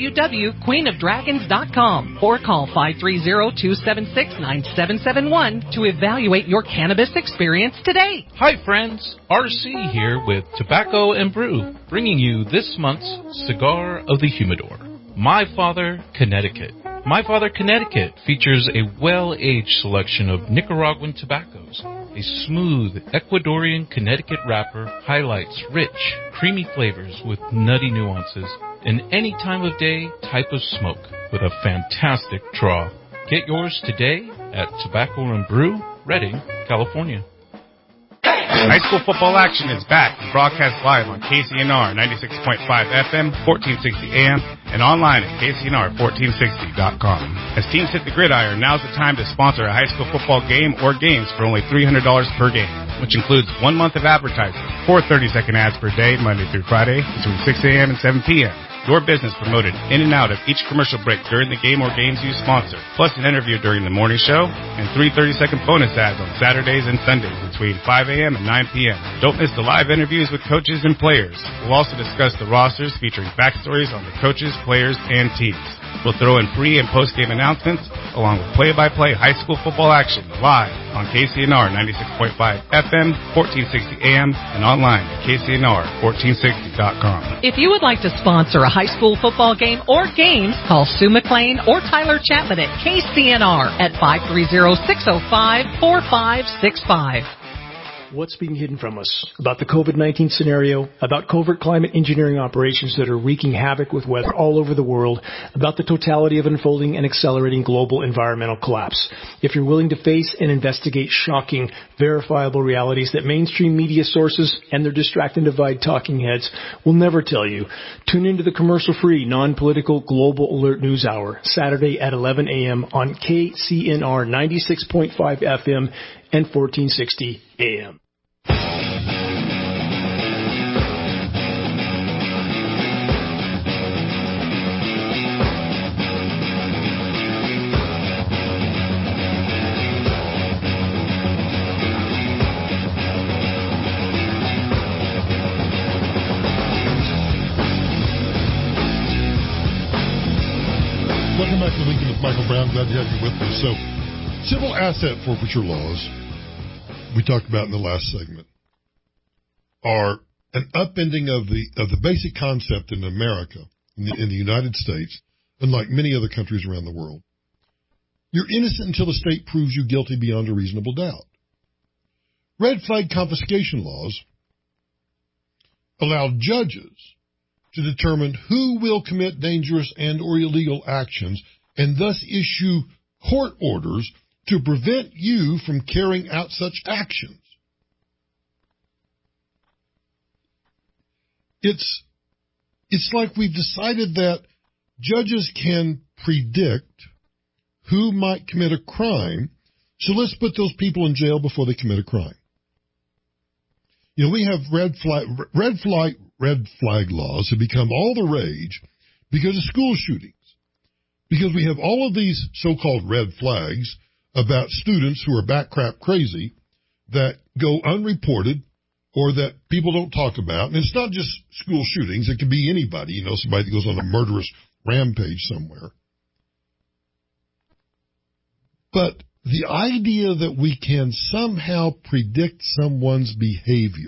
www.queenofdragons.com or call 530-276-9771 to evaluate your cannabis experience today. Hi friends, RC here with Tobacco and Brew, bringing you this month's Cigar of the Humidor, My Father, Connecticut. My Father, Connecticut features a well-aged selection of Nicaraguan tobaccos. A smooth Ecuadorian Connecticut wrapper highlights rich, creamy flavors with nutty nuances in any time of day type of smoke with a fantastic draw. Get yours today at Tobacco and Brew, Redding, California. High school football action is back and broadcast live on KCNR 96.5 FM, 1460 AM, and online at KCNR1460.com. As teams hit the gridiron, now's the time to sponsor a high school football game or games for only $300 per game, which includes 1 month of advertising, 4 30-second ads per day, Monday through Friday, between 6 a.m. and 7 p.m. Your business promoted in and out of each commercial break during the game or games you sponsor, plus an interview during the morning show, and 3 30-second bonus ads on Saturdays and Sundays between 5 a.m. and 9 p.m. Don't miss the live interviews with coaches and players. We'll also discuss the rosters featuring backstories on the coaches, players, and teams. We'll throw in pre- and post-game announcements, along with play-by-play high school football action live on KCNR 96.5 FM, 1460 AM, and online at KCNR1460.com. If you would like to sponsor a high school football game or games, call Sue McLean or Tyler Chapman at KCNR at 530-605-4565. What's being hidden from us about the COVID-19 scenario, about covert climate engineering operations that are wreaking havoc with weather all over the world, about the totality of unfolding and accelerating global environmental collapse. If you're willing to face and investigate shocking, verifiable realities that mainstream media sources and their distract and divide talking heads will never tell you, tune into the commercial-free, non-political Global Alert News Hour, Saturday at 11 a.m. on KCNR 96.5 FM and 1460 AM. Welcome back to the Weekend with Michael Brown. Glad to have you with us. So, civil asset forfeiture laws we talked about in the last segment. are an upending of the basic concept in America, in the United States, unlike many other countries around the world. You're innocent until the state proves you guilty beyond a reasonable doubt. Red flag confiscation laws allow judges to determine who will commit dangerous and or illegal actions and thus issue court orders to prevent you from carrying out such actions. It's like we've decided that judges can predict who might commit a crime, so let's put those people in jail before they commit a crime. You know, we have red flag laws have become all the rage because of school shootings. Because we have all of these so-called red flags about students who are bat crap crazy that go unreported or that people don't talk about. And it's not just school shootings. It could be anybody, you know, somebody that goes on a murderous rampage somewhere. But the idea that we can somehow predict someone's behavior,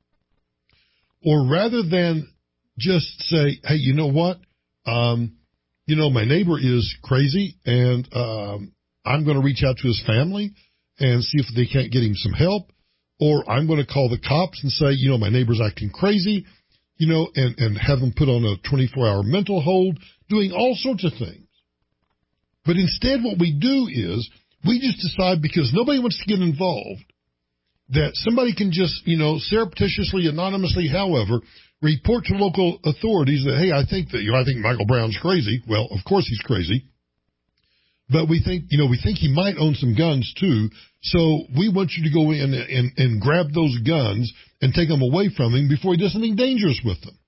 or rather than just say, hey, you know what, you know, my neighbor is crazy, and I'm going to reach out to his family and see if they can't get him some help, or I'm going to call the cops and say, you know, my neighbor's acting crazy, you know, and have them put on a 24-hour mental hold, doing all sorts of things. But instead what we do is we just decide, because nobody wants to get involved, that somebody can just, you know, surreptitiously, anonymously, however, report to local authorities that, hey, I think Michael Brown's crazy. Well, of course he's crazy. But we think he might own some guns too. So we want you to go in and grab those guns and take them away from him before he does something dangerous with them.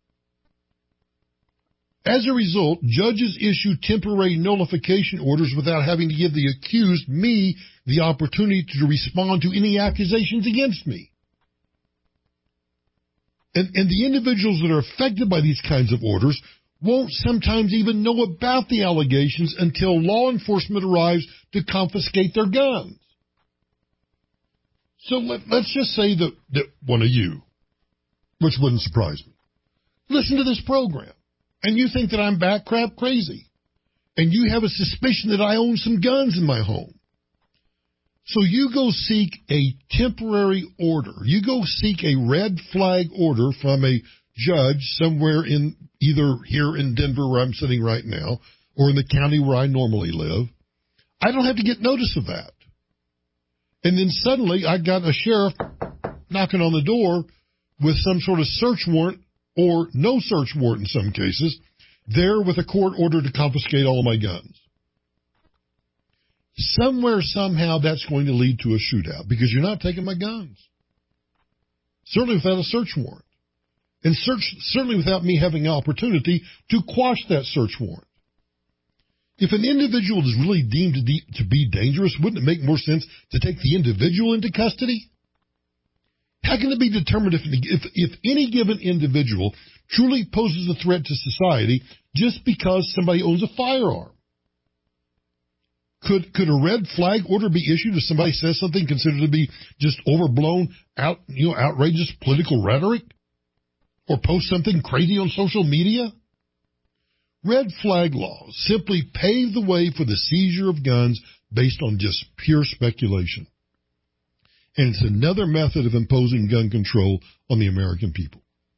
As a result, judges issue temporary nullification orders without having to give the accused, me, the opportunity to respond to any accusations against me. And the individuals that are affected by these kinds of orders won't sometimes even know about the allegations until law enforcement arrives to confiscate their guns. So let's just say that one of you, which wouldn't surprise me, listen to this program, and you think that I'm bat crap crazy, and you have a suspicion that I own some guns in my home. So you go seek a temporary order. You go seek a red flag order from a judge somewhere in either here in Denver where I'm sitting right now or in the county where I normally live. I don't have to get notice of that. And then suddenly I got a sheriff knocking on the door with some sort of search warrant or no search warrant in some cases, there with a court order to confiscate all of my guns. Somewhere, somehow, that's going to lead to a shootout because you're not taking my guns. Certainly without a search warrant. And certainly without me having an opportunity to quash that search warrant. If an individual is really deemed to be dangerous, wouldn't it make more sense to take the individual into custody? How can it be determined if any given individual truly poses a threat to society just because somebody owns a firearm? Could a red flag order be issued if somebody says something considered to be just overblown, outrageous political rhetoric? Or post something crazy on social media? Red flag laws simply pave the way for the seizure of guns based on just pure speculation. And it's another method of imposing gun control on the American people.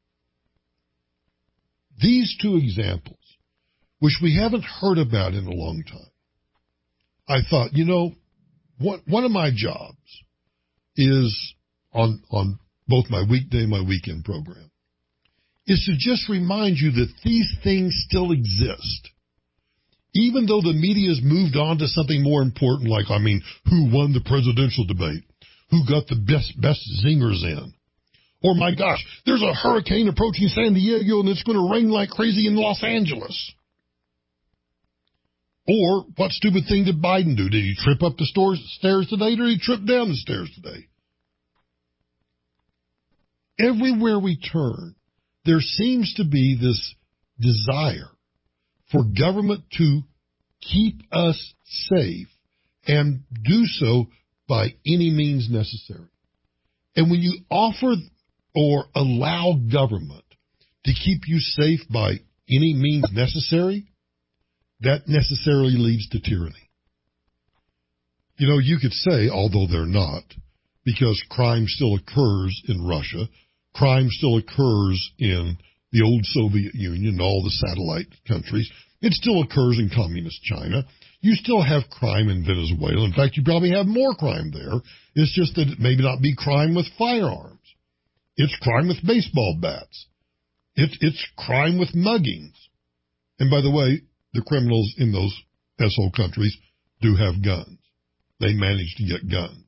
These two examples, which we haven't heard about in a long time, I thought, one of my jobs is on both my weekday and my weekend program, is to just remind you that these things still exist. Even though the media has moved on to something more important, like, who won the presidential debate? Who got the best zingers in? Or, my gosh, there's a hurricane approaching San Diego and it's going to rain like crazy in Los Angeles. Or, what stupid thing did Biden do? Did he trip up the stairs today, or did he trip down the stairs today? Everywhere we turn, there seems to be this desire for government to keep us safe and do so by any means necessary. And when you offer or allow government to keep you safe by any means necessary, that necessarily leads to tyranny. You know, you could say, although they're not, because crime still occurs in Russia, crime still occurs in the old Soviet Union and all the satellite countries, it still occurs in communist China. You still have crime in Venezuela. In fact, you probably have more crime there. It's just that it may not be crime with firearms. It's crime with baseball bats. It's crime with muggings. And by the way, the criminals in those SO countries do have guns. They manage to get guns.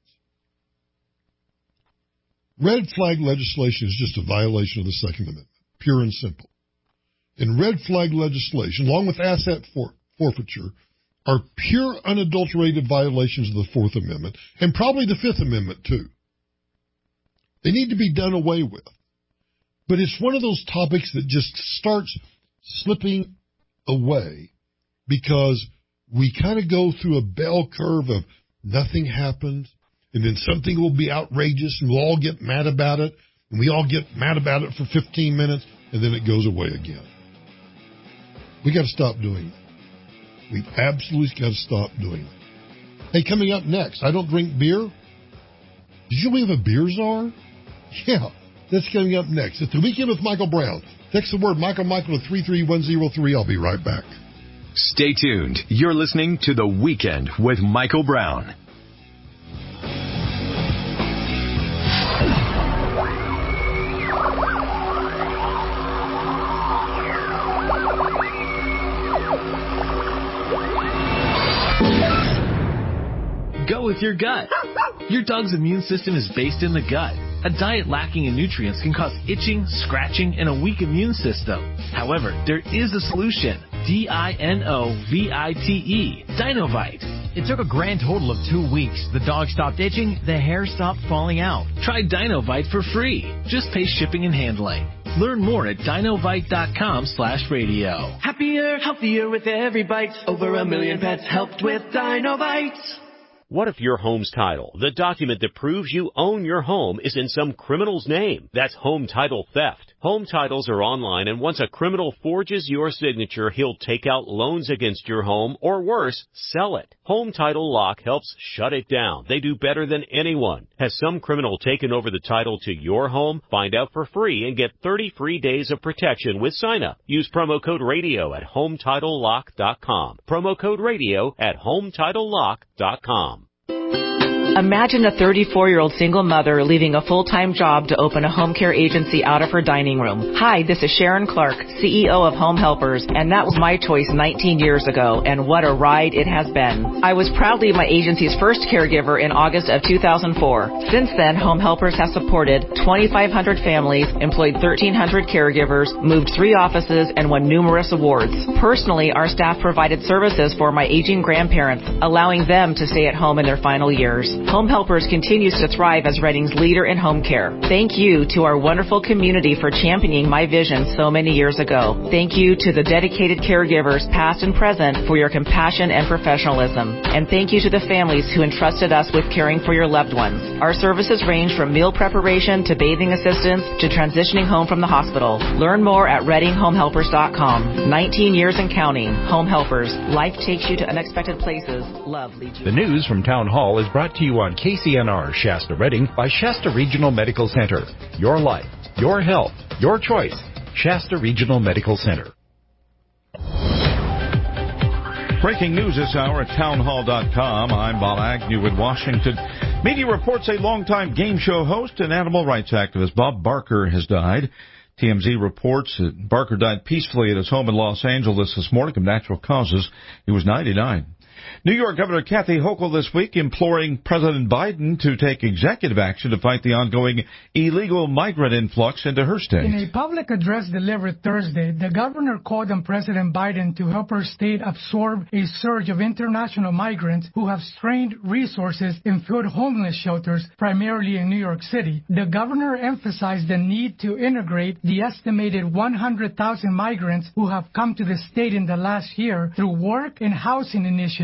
Red flag legislation is just a violation of the Second Amendment, pure and simple. And red flag legislation, along with asset forfeiture, are pure unadulterated violations of the Fourth Amendment, and probably the Fifth Amendment too. They need to be done away with. But it's one of those topics that just starts slipping away because we kind of go through a bell curve of nothing happens, and then something will be outrageous, and we'll all get mad about it, and we all get mad about it for 15 minutes, and then it goes away again. We got to stop doing that. We've absolutely got to stop doing that. Hey, coming up next, I don't drink beer. Did you know we have a beer czar? Yeah, that's coming up next. It's The Weekend with Michael Brown. Text the word Michael to 33103. I'll be right back. Stay tuned. You're listening to The Weekend with Michael Brown. Go with your gut. Your dog's immune system is based in the gut. A diet lacking in nutrients can cause itching, scratching, and a weak immune system. However, there is a solution. DINOVITE. Dinovite. It took a grand total of 2 weeks. The dog stopped itching, the hair stopped falling out. Try Dinovite for free. Just pay shipping and handling. Learn more at dinovite.com/radio. Happier, healthier with every bite. Over 1 million pets helped with Dinovite. What if your home's title, the document that proves you own your home, is in some criminal's name? That's home title theft. Home titles are online, and once a criminal forges your signature, he'll take out loans against your home, or worse, sell it. Home Title Lock helps shut it down. They do better than anyone. Has some criminal taken over the title to your home? Find out for free and get 30 free days of protection with sign-up. Use promo code RADIO at HomeTitleLock.com. Promo code RADIO at HomeTitleLock.com. Imagine a 34-year-old single mother leaving a full-time job to open a home care agency out of her dining room. Hi, this is Sharon Clark, CEO of Home Helpers, and that was my choice 19 years ago, and what a ride it has been. I was proudly my agency's first caregiver in August of 2004. Since then, Home Helpers has supported 2,500 families, employed 1,300 caregivers, moved 3 offices, and won numerous awards. Personally, our staff provided services for my aging grandparents, allowing them to stay at home in their final years. Home Helpers continues to thrive as Reading's leader in home care. Thank you to our wonderful community for championing my vision so many years ago. Thank you to the dedicated caregivers, past and present, for your compassion and professionalism. And thank you to the families who entrusted us with caring for your loved ones. Our services range from meal preparation to bathing assistance to transitioning home from the hospital. Learn more at ReadingHomeHelpers.com. 19 years and counting. Home Helpers. Life takes you to unexpected places. Love leads you. The news from Town Hall is brought to you on KCNR Shasta Reading by Shasta Regional Medical Center. Your life, your health, your choice. Shasta Regional Medical Center. Breaking news this hour at townhall.com. I'm Bob Agnew in Washington. Media reports a longtime game show host and animal rights activist Bob Barker has died. TMZ reports that Barker died peacefully at his home in Los Angeles this morning of natural causes. He was 99. New York Governor Kathy Hochul this week imploring President Biden to take executive action to fight the ongoing illegal migrant influx into her state. In a public address delivered Thursday, the governor called on President Biden to help her state absorb a surge of international migrants who have strained resources in field homeless shelters, primarily in New York City. The governor emphasized the need to integrate the estimated 100,000 migrants who have come to the state in the last year through work and housing initiatives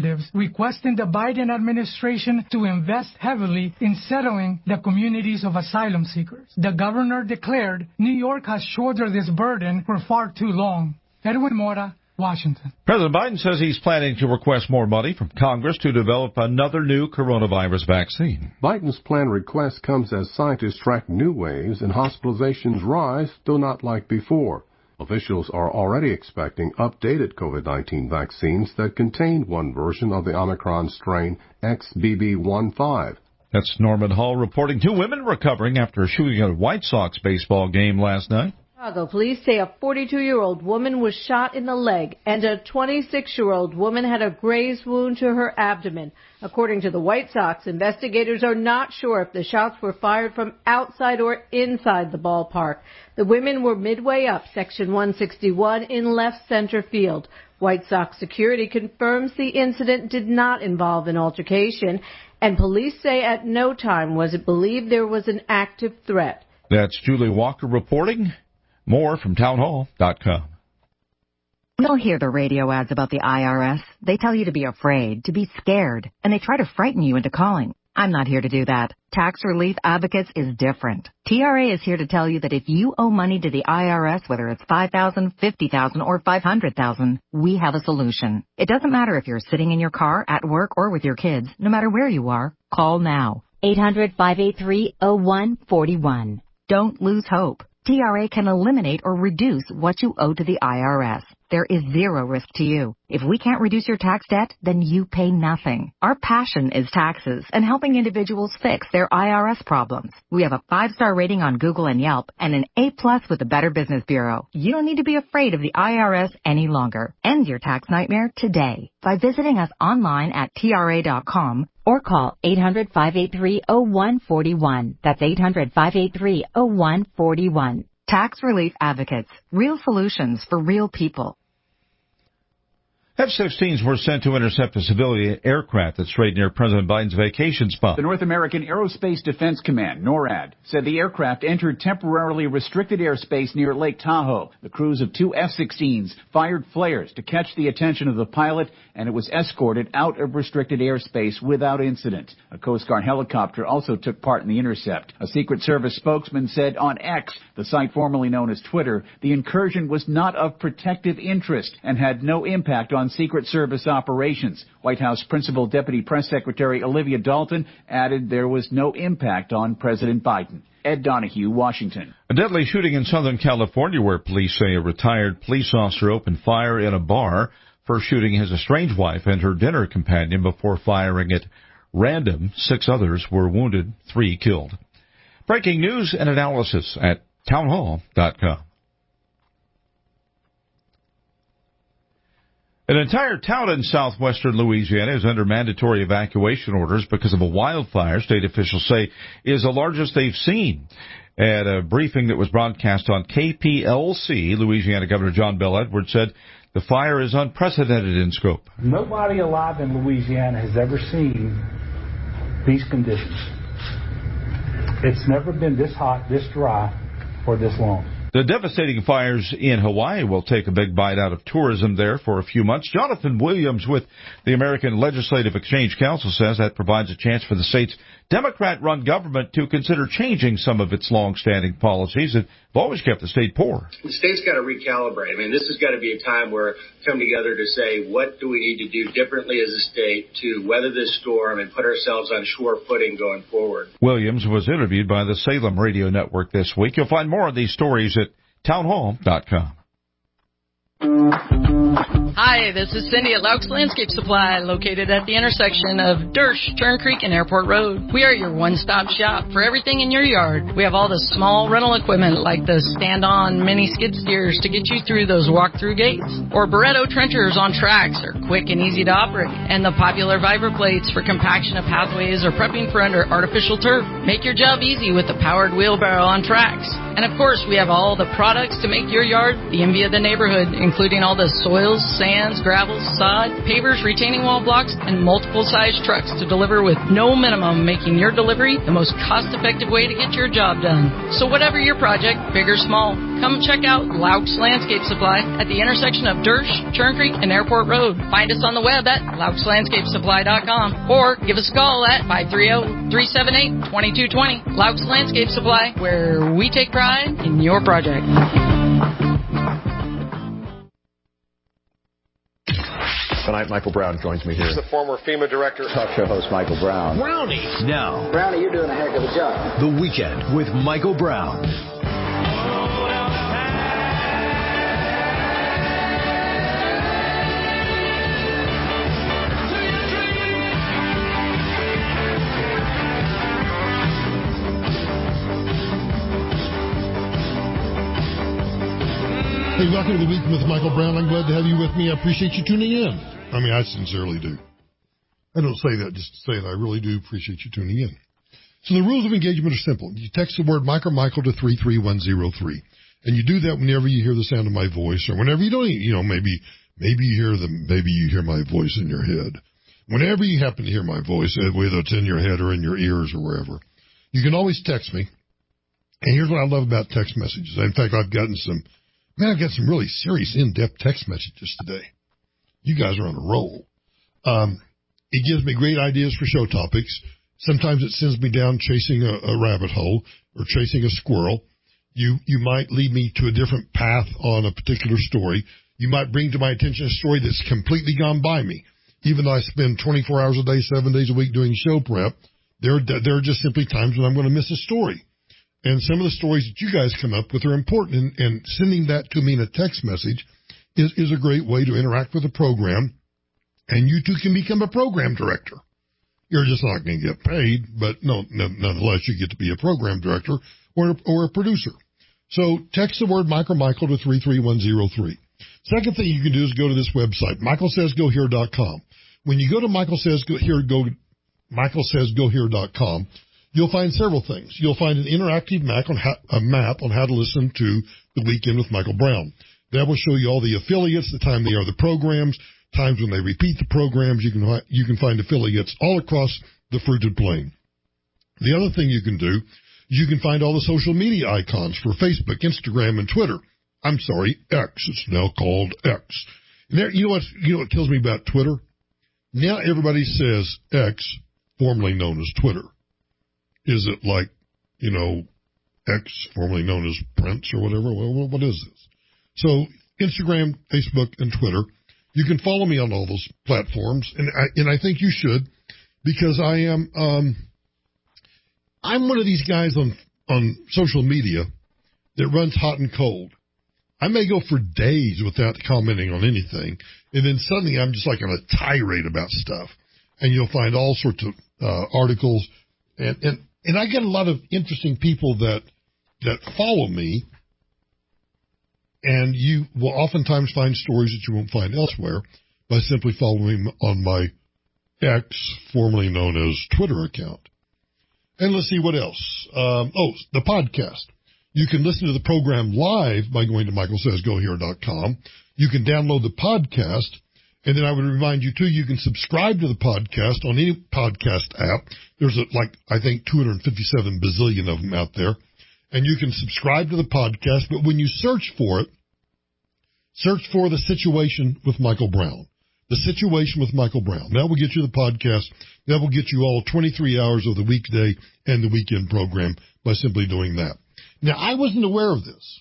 representatives requesting the Biden administration to invest heavily in settling the communities of asylum seekers. The governor declared New York has shouldered this burden for far too long. Edwin Mora, Washington. President Biden says he's planning to request more money from Congress to develop another new coronavirus vaccine. Biden's planned request comes as scientists track new waves and hospitalizations rise, though not like before. Officials are already expecting updated COVID-19 vaccines that contain one version of the Omicron strain XBB.1.5. That's Norman Hall reporting 2 women recovering after a shooting at a White Sox baseball game last night. Chicago police say a 42-year-old woman was shot in the leg and a 26-year-old woman had a grazed wound to her abdomen. According to the White Sox, investigators are not sure if the shots were fired from outside or inside the ballpark. The women were midway up Section 161 in left center field. White Sox security confirms the incident did not involve an altercation, and police say at no time was it believed there was an active threat. That's Julie Walker reporting. More from townhall.com. You'll hear the radio ads about the IRS. They tell you to be afraid, to be scared, and they try to frighten you into calling. I'm not here to do that. Tax Relief Advocates is different. TRA is here to tell you that if you owe money to the IRS, whether it's $5,000, $50,000, or $500,000, we have a solution. It doesn't matter if you're sitting in your car, at work, or with your kids. No matter where you are, call now. 800-583-0141. Don't lose hope. TRA can eliminate or reduce what you owe to the IRS. There is zero risk to you. If we can't reduce your tax debt, then you pay nothing. Our passion is taxes and helping individuals fix their IRS problems. We have a 5-star rating on Google and Yelp and an A+ with the Better Business Bureau. You don't need to be afraid of the IRS any longer. End your tax nightmare today by visiting us online at TRA.com or call 800-583-0141. That's 800-583-0141. Tax Relief Advocates. Real solutions for real people. F-16s were sent to intercept a civilian aircraft that strayed near President Biden's vacation spot. The North American Aerospace Defense Command, NORAD, said the aircraft entered temporarily restricted airspace near Lake Tahoe. The crews of 2 F-16s fired flares to catch the attention of the pilot, and it was escorted out of restricted airspace without incident. A Coast Guard helicopter also took part in the intercept. A Secret Service spokesman said on X, the site formerly known as Twitter, the incursion was not of protective interest and had no impact on Secret Service operations. White House Principal Deputy Press Secretary Olivia Dalton added there was no impact on President Biden. Ed Donahue, Washington. A deadly shooting in Southern California where police say a retired police officer opened fire in a bar, first shooting his estranged wife and her dinner companion before firing at random. 6 others were wounded, 3 killed. Breaking news and analysis at townhall.com. An entire town in southwestern Louisiana is under mandatory evacuation orders because of a wildfire state officials say is the largest they've seen. At a briefing that was broadcast on KPLC, Louisiana Governor John Bel Edwards said the fire is unprecedented in scope. Nobody alive in Louisiana has ever seen these conditions. It's never been this hot, this dry, for this long. The devastating fires in Hawaii will take a big bite out of tourism there for a few months. Jonathan Williams with the American Legislative Exchange Council says that provides a chance for the state's Democrat-run government to consider changing some of its long-standing policies that have always kept the state poor. The state's got to recalibrate. I mean, this has got to be a time where we come together to say, what do we need to do differently as a state to weather this storm and put ourselves on sure footing going forward? Williams was interviewed by the Salem Radio Network this week. You'll find more of these stories at townhall.com. Hi, this is Cindy at Laux Landscape Supply, located at the intersection of Dersh, Turn Creek, and Airport Road. We are your one-stop shop for everything in your yard. We have all the small rental equipment like the stand-on mini skid steers to get you through those walk-through gates, or Barretto trenchers on tracks are quick and easy to operate, and the popular Viper plates for compaction of pathways or prepping for under artificial turf. Make your job easy with the powered wheelbarrow on tracks. And of course, we have all the products to make your yard the envy of the neighborhood, including all the soils, sands, gravels, sod, pavers, retaining wall blocks, and multiple size trucks to deliver with no minimum, making your delivery the most cost-effective way to get your job done. So whatever your project, big or small, come check out Laux Landscape Supply at the intersection of Dersh, Churn Creek, and Airport Road. Find us on the web at LauxLandscapeSupply.com or give us a call at 530-378-2220. Laux Landscape Supply, where we take pride in your project. Tonight, Michael Brown joins me here. He's the former FEMA director. Talk show host Michael Brown. Brownie. Now. Brownie, you're doing a heck of a job. The Weekend with Michael Brown. Hey, welcome to the Week with Michael Brown. I'm glad to have you with me. I appreciate you tuning in. I mean, I sincerely do. I don't say that just to say it. I really do appreciate you tuning in. So the rules of engagement are simple. You text the word Mike or Michael to 33103. And you do that whenever you hear the sound of my voice, or whenever you don't, maybe you hear my voice in your head. Whenever you happen to hear my voice, whether it's in your head or in your ears or wherever, you can always text me. And here's what I love about text messages. In fact, I've got some really serious, in-depth text messages today. You guys are on a roll. It gives me great ideas for show topics. Sometimes it sends me down chasing a rabbit hole or chasing a squirrel. You might lead me to a different path on a particular story. You might bring to my attention a story that's completely gone by me. Even though I spend 24 hours a day, 7 days a week doing show prep, there are just simply times when I'm going to miss a story. And some of the stories that you guys come up with are important, and sending that to me in a text message is a great way to interact with the program, and you too can become a program director. You're just not going to get paid, but nonetheless, you get to be a program director or a producer. So text the word Mike or Michael to 33103. Second thing you can do is go to this website, michaelsaysgohere.com. When you go to michaelsaysgohere.com, you'll find several things. You'll find an interactive map on how to listen to The Weekend with Michael Brown. That will show you all the affiliates, the time they are the programs, times when they repeat the programs. You can find affiliates all across the fruited plain. The other thing you can do is you can find all the social media icons for Facebook, Instagram, and Twitter. I'm sorry, X. It's now called X. And there, you know what kills me about Twitter? Now everybody says X, formerly known as Twitter. Is it like, X, formerly known as Prince or whatever? Well, what is this? So Instagram, Facebook, and Twitter. You can follow me on all those platforms, and I think you should, because I'm one of these guys on social media that runs hot and cold. I may go for days without commenting on anything, and then suddenly I'm just like on a tirade about stuff, and you'll find all sorts of articles, and I get a lot of interesting people that follow me, and you will oftentimes find stories that you won't find elsewhere by simply following on my X, formerly known as Twitter account. And let's see what else. The podcast. You can listen to the program live by going to michaelsaysgohere.com. You can download the podcast, and then I would remind you, too, you can subscribe to the podcast on any podcast app. There's, I think 257 bazillion of them out there. And you can subscribe to the podcast, but when you search for it, search for The Situation with Michael Brown. The Situation with Michael Brown. That will get you the podcast. That will get you all 23 hours of the weekday and the weekend program by simply doing that. Now, I wasn't aware of this.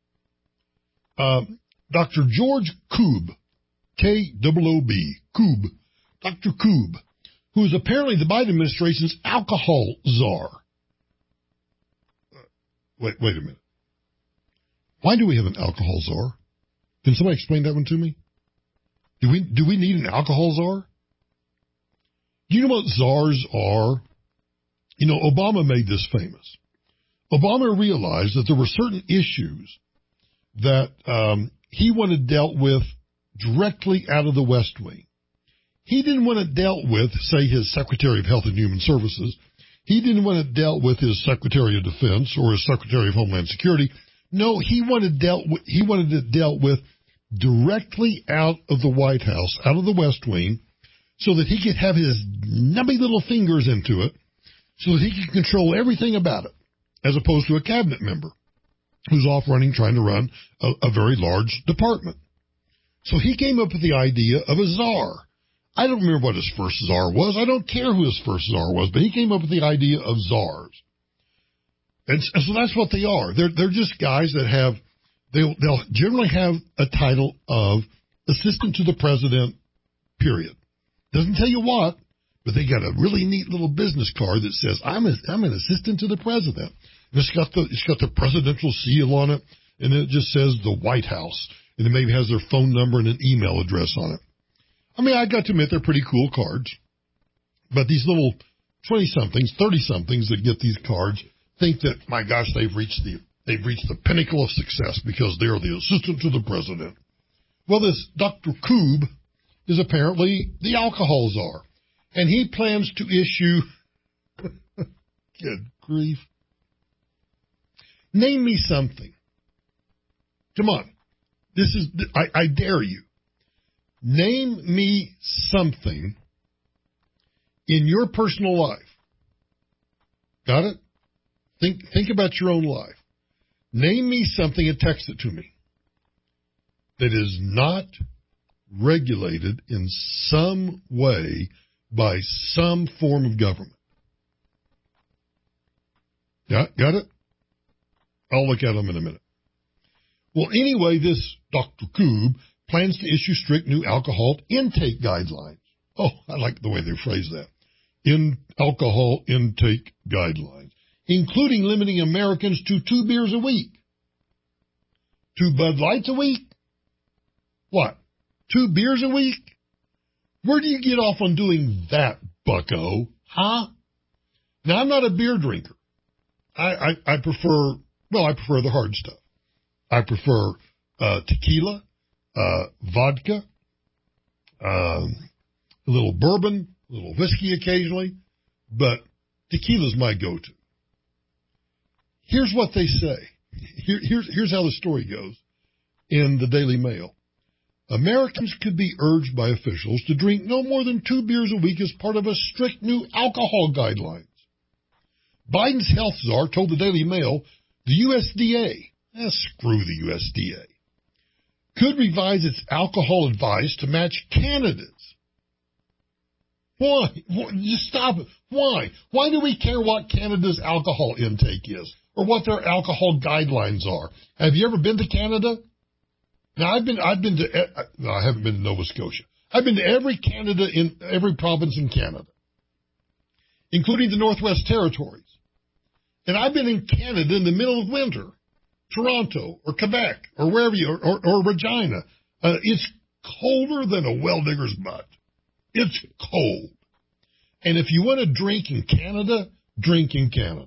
Dr. George Koob, K-O-O-B, Koob, Dr. Koob, who is apparently the Biden administration's alcohol czar. Wait a minute. Why do we have an alcohol czar? Can somebody explain that one to me? Do we need an alcohol czar? Do you know what czars are? Obama made this famous. Obama realized that there were certain issues that he wanted dealt with directly out of the West Wing. He didn't want it dealt with, say, his Secretary of Health and Human Services. He didn't want it dealt with his Secretary of Defense or his Secretary of Homeland Security. No, he wanted it dealt with directly out of the White House, out of the West Wing, so that he could have his nubby little fingers into it, so that he could control everything about it, as opposed to a cabinet member who's off trying to run a very large department. So he came up with the idea of a czar. I don't remember what his first czar was. I don't care who his first czar was, but he came up with the idea of czars. And so that's what they are. They're just guys that have, they'll generally have a title of assistant to the president, period. Doesn't tell you what, but they got a really neat little business card that says, I'm an assistant to the president. And it's got the presidential seal on it, and it just says the White House, and it maybe has their phone number and an email address on it. I mean, I got to admit, they're pretty cool cards. But these little 20-somethings, 30-somethings that get these cards think that, my gosh, they've reached the pinnacle of success because they're the assistant to the president. Well, this Dr. Koob is apparently the alcohol czar. And he plans to issue, good grief, name me something. Come on. I dare you. Name me something in your personal life. Got it? Think about your own life. Name me something and text it to me that is not regulated in some way by some form of government. Got it? I'll look at them in a minute. Well, anyway, this Dr. Koob plans to issue strict new alcohol intake guidelines. Oh, I like the way they phrase that. Alcohol intake guidelines, including limiting Americans to 2 beers a week. 2 Bud Lights a week? What? 2 beers a week? Where do you get off on doing that, bucko? Huh? Now, I'm not a beer drinker. I prefer the hard stuff. I prefer tequila, vodka, a little bourbon, a little whiskey occasionally, but tequila's my go-to. Here's what they say. Here's how the story goes in the Daily Mail. Americans could be urged by officials to drink no more than 2 beers a week as part of a strict new alcohol guidelines. Biden's health czar told the Daily Mail the USDA, screw the USDA, could revise its alcohol advice to match Canada's. Why? Just stop it. Why? Why do we care what Canada's alcohol intake is or what their alcohol guidelines are? Have you ever been to Canada? Now, I haven't been to Nova Scotia. I've been to every province in Canada, including the Northwest Territories. And I've been in Canada in the middle of winter, Toronto or Quebec or wherever or Regina. It's colder than a well-digger's butt. It's cold. And if you want to drink in Canada, drink in Canada.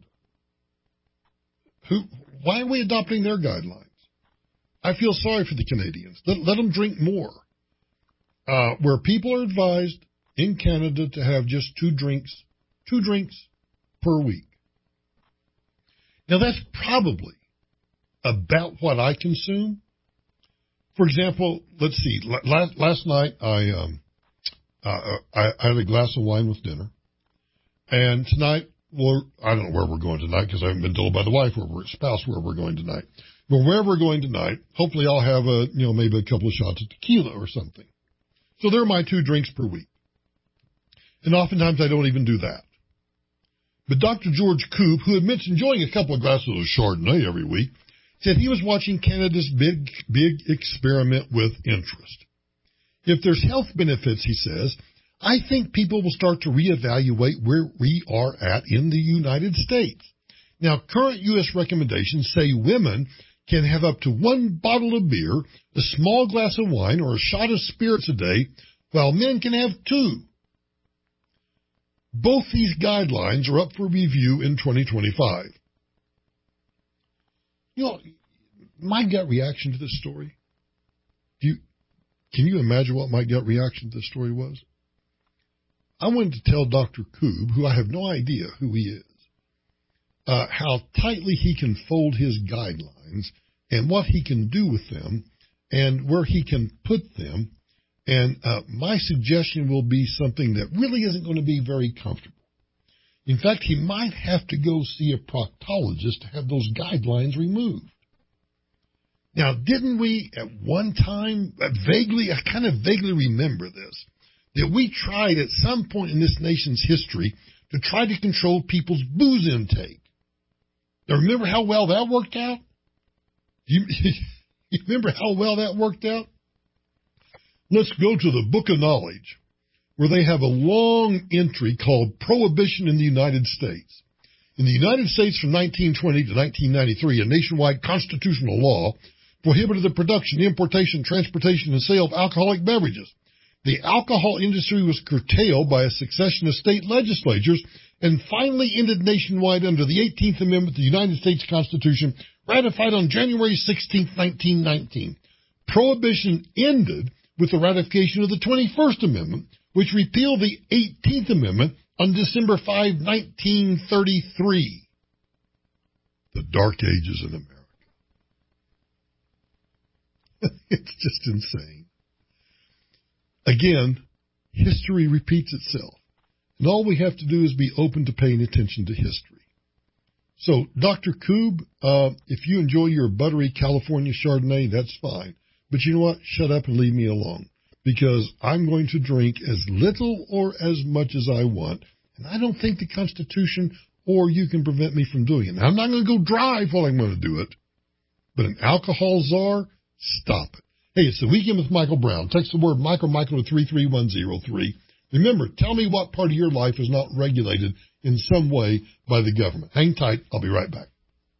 Why are we adopting their guidelines? I feel sorry for the Canadians. Let them drink more. Where people are advised in Canada to have just 2 drinks per week. Now, that's probably about what I consume. For example, let's see. Last night, I had a glass of wine with dinner. And tonight, well, I don't know where we're going tonight because I haven't been told by the wife or spouse where we're going tonight. But wherever we're going tonight, hopefully I'll have maybe a couple of shots of tequila or something. So they're my 2 drinks per week. And oftentimes I don't even do that. But Dr. George Koob, who admits enjoying a couple of glasses of Chardonnay every week, said he was watching Canada's big experiment with interest. If there's health benefits, he says, I think people will start to reevaluate where we are at in the United States. Now, current U.S. recommendations say women can have up to 1 bottle of beer, a small glass of wine, or a shot of spirits a day, while men can have 2. Both these guidelines are up for review in 2025. My gut reaction to this story, can you imagine what my gut reaction to this story was? I wanted to tell Dr. Koob, who I have no idea who he is, how tightly he can fold his guidelines and what he can do with them and where he can put them. And my suggestion will be something that really isn't going to be very comfortable. In fact, he might have to go see a proctologist to have those guidelines removed. Now, didn't we at one time, I kind of vaguely remember this, that we tried at some point in this nation's history to try to control people's booze intake? Now, remember how well that worked out? You remember how well that worked out? Let's go to the Book of Knowledge, where they have a long entry called Prohibition in the United States. In the United States from 1920 to 1993, a nationwide constitutional law prohibited the production, importation, transportation, and sale of alcoholic beverages. The alcohol industry was curtailed by a succession of state legislatures and finally ended nationwide under the 18th Amendment to the United States Constitution, ratified on January 16, 1919. Prohibition ended with the ratification of the 21st Amendment, which repealed the 18th Amendment on December 5, 1933. The Dark Ages in America. It's just insane. Again, history repeats itself. And all we have to do is be open to paying attention to history. So, Dr. Koob, if you enjoy your buttery California Chardonnay, that's fine. But you know what? Shut up and leave me alone. Because I'm going to drink as little or as much as I want. And I don't think the Constitution or you can prevent me from doing it. Now, I'm not going to go drive while I'm going to do it. But an alcohol czar? Stop it. Hey, it's the Weekend with Michael Brown. Text the word Michael to 33103. Remember, tell me what part of your life is not regulated in some way by the government. Hang tight. I'll be right back.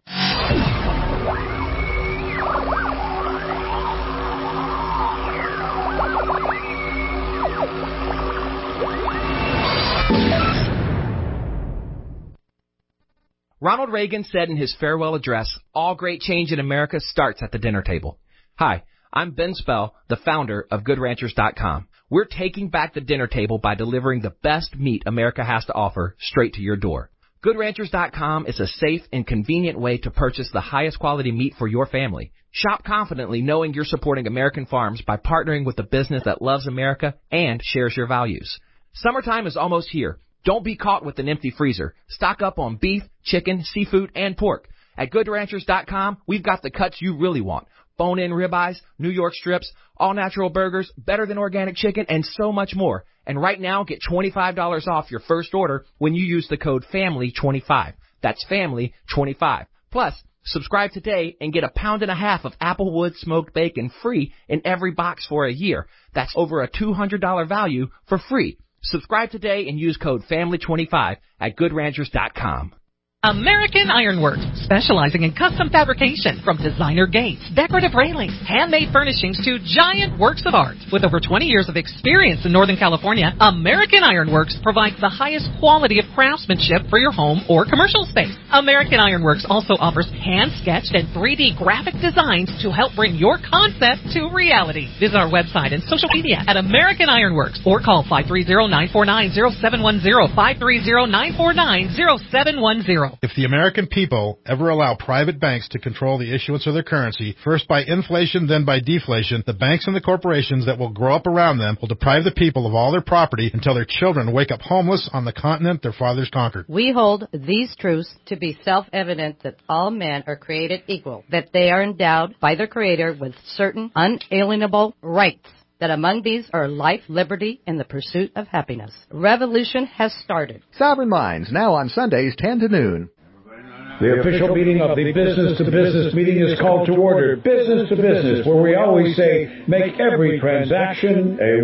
Ronald Reagan said in his farewell address, "All great change in America starts at the dinner table." Hi, I'm Ben Spell, the founder of GoodRanchers.com. We're taking back the dinner table by delivering the best meat America has to offer straight to your door. GoodRanchers.com is a safe and convenient way to purchase the highest quality meat for your family. Shop confidently knowing you're supporting American farms by partnering with a business that loves America and shares your values. Summertime is almost here. Don't be caught with an empty freezer. Stock up on beef, chicken, seafood, and pork. At GoodRanchers.com, we've got the cuts you really want. Bone-in ribeyes, New York strips, all-natural burgers, better than organic chicken, and so much more. And right now, get $25 off your first order when you use the code FAMILY25. That's FAMILY25. Plus, subscribe today and get 1.5 pounds of Applewood smoked bacon free in every box for a year. That's over a $200 value for free. Subscribe today and use code FAMILY25 at GoodRanchers.com. American Ironworks, specializing in custom fabrication from designer gates, decorative railings, handmade furnishings to giant works of art. With over 20 years of experience in Northern California, American Ironworks provides the highest quality of craftsmanship for your home or commercial space. American Ironworks also offers hand-sketched and 3D graphic designs to help bring your concept to reality. Visit our website and social media at American Ironworks or call 530-949-0710, 530-949-0710. If the American people ever allow private banks to control the issuance of their currency, first by inflation, then by deflation, the banks and the corporations that will grow up around them will deprive the people of all their property until their children wake up homeless on the continent their fathers conquered. We hold these truths to be self-evident that all men are created equal, that they are endowed by their Creator with certain unalienable rights, that among these are life, liberty, and the pursuit of happiness. Revolution has started. Sovereign Minds, now on Sundays 10 to noon. The official meeting of the Business to Business meeting is called to order. Business to Business, where we always say, make every transaction a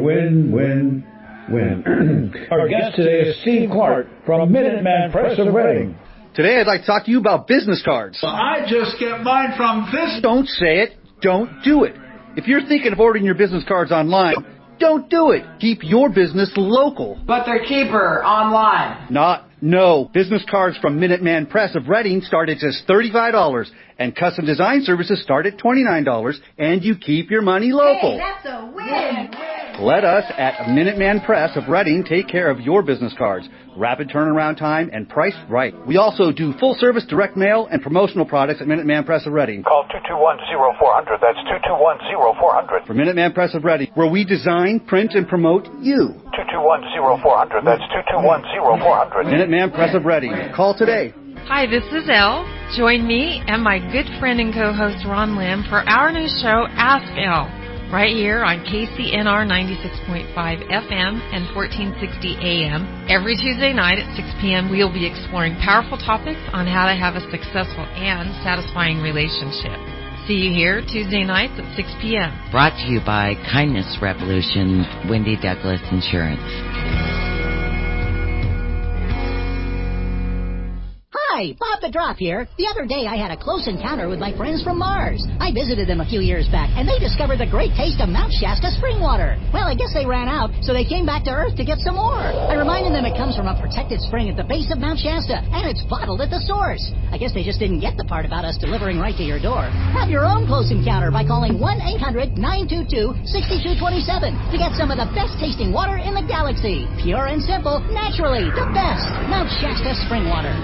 win-win-win. Our guest today is Steve Clark from Minuteman Press of Reading. Today I'd like to talk to you about business cards. Well, I just get mine from this. Don't say it. Don't do it. If you're thinking of ordering your business cards online, don't do it. Keep your business local. But they're cheaper online. Not No. Business cards from Minuteman Press of Reading start at just $35, and custom design services start at $29, and you keep your money local. Hey, that's a win! Let us at Minuteman Press of Reading take care of your business cards. Rapid turnaround time and priced right. We also do full-service direct mail and promotional products at Minuteman Press of Reading. Call 221-0400. That's 221-0400. For Minuteman Press of Reading, where we design, print, and promote you. 221-0400. That's 221-0400. Minuteman Press of Reading. Call today. Hi, this is Elle. Join me and my good friend and co-host Ron Lim for our new show, Ask Elle, right here on KCNR 96.5 FM and 1460 AM. Every Tuesday night at 6 p.m., we'll be exploring powerful topics on how to have a successful and satisfying relationship. See you here Tuesday nights at 6 p.m. Brought to you by Kindness Revolution, Wendy Douglas Insurance. Hi, Bob the Drop here. The other day I had a close encounter with my friends from Mars. I visited them a few years back, and they discovered the great taste of Mount Shasta spring water. Well, I guess they ran out, so they came back to Earth to get some more. I reminded them it comes from a protected spring at the base of Mount Shasta, and it's bottled at the source. I guess they just didn't get the part about us delivering right to your door. Have your own close encounter by calling 1-800-922-6227 to get some of the best tasting water in the galaxy. Pure and simple, naturally, the best. Mount Shasta spring water.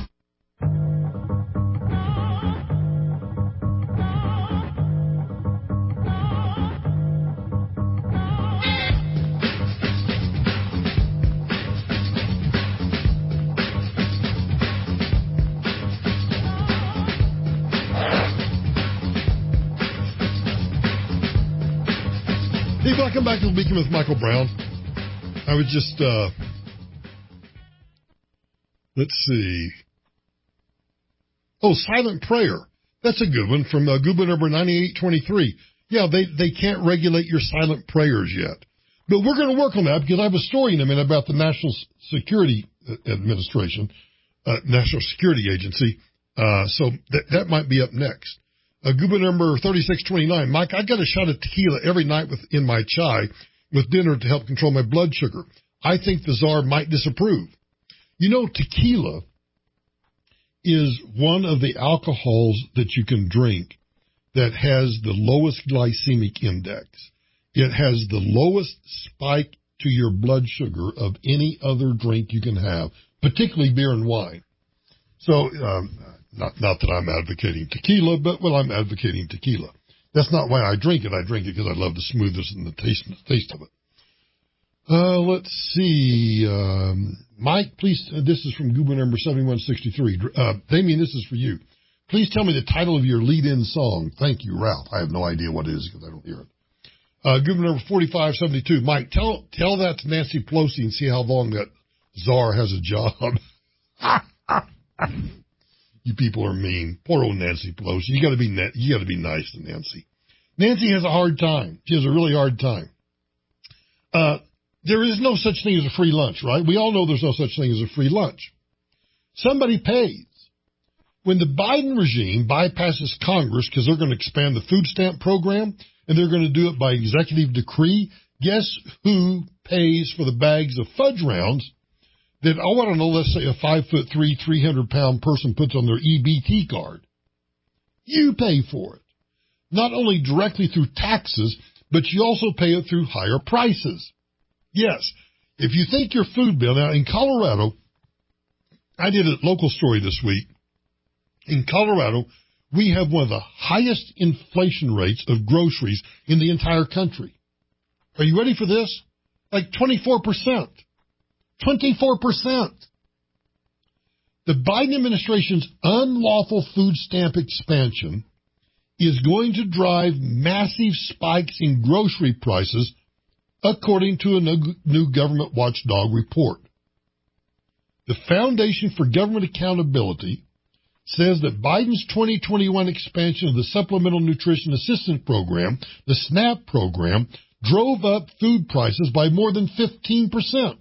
Hey, welcome back to the Weekend with Michael Brown. I was just, let's see. Oh, silent prayer. That's a good one from Goober number 9823. Yeah, they can't regulate your silent prayers yet. But we're going to work on that because I have a story in a minute about the National Security Administration, National Security Agency. So that might be up next. Goober number 3629. Mike, I got a shot of tequila every night in my chai with dinner to help control my blood sugar. I think the czar might disapprove. You know, tequila is one of the alcohols that you can drink that has the lowest glycemic index. It has the lowest spike to your blood sugar of any other drink you can have, particularly beer and wine. So, not that I'm advocating tequila, but, well, I'm advocating tequila. That's not why I drink it. I drink it because I love the smoothness and the taste of it. Let's see. Mike, please, this is from Goober number 7163. Damien, this is for you. Please tell me the title of your lead-in song. Thank you, Ralph. I have no idea what it is because I don't hear it. Goober number 4572. Mike, tell that to Nancy Pelosi and see how long that czar has a job. You people are mean. Poor old Nancy Pelosi. You got to be nice to Nancy. Nancy has a hard time. She has a really hard time. There is no such thing as a free lunch, right? We all know there's no such thing as a free lunch. Somebody pays. When the Biden regime bypasses Congress because they're going to expand the food stamp program and they're going to do it by executive decree, guess who pays for the bags of fudge rounds that, I want to know, let's say a 5'3", 300-pound person puts on their EBT card? You pay for it. Not only directly through taxes, but you also pay it through higher prices. Yes, if you think your food bill, now in Colorado, I did a local story this week. In Colorado, we have one of the highest inflation rates of groceries in the entire country. Are you ready for this? Like 24%. 24%. The Biden administration's unlawful food stamp expansion is going to drive massive spikes in grocery prices, according to a new government watchdog report. The Foundation for Government Accountability says that Biden's 2021 expansion of the Supplemental Nutrition Assistance Program, the SNAP program, drove up food prices by more than 15%.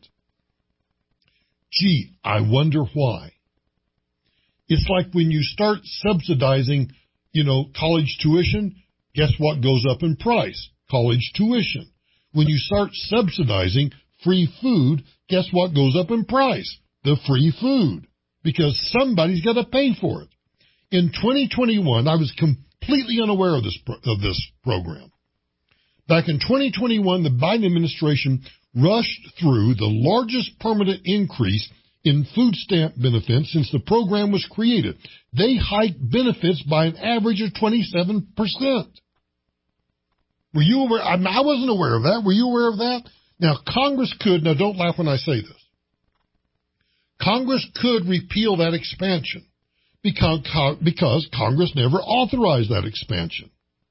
Gee, I wonder why. It's like when you start subsidizing, college tuition, guess what goes up in price? College tuition. When you start subsidizing free food, guess what goes up in price? the free food because somebody's got to pay for it. In 2021, I was completely unaware of this program. Back in 2021, the Biden administration rushed through the largest permanent increase in food stamp benefits since the program was created. They hiked benefits by an average of 27%. Were you aware? I wasn't aware of that. Were you aware of that? Now, Congress could, now don't laugh when I say this, Congress could repeal that expansion because Congress never authorized that expansion.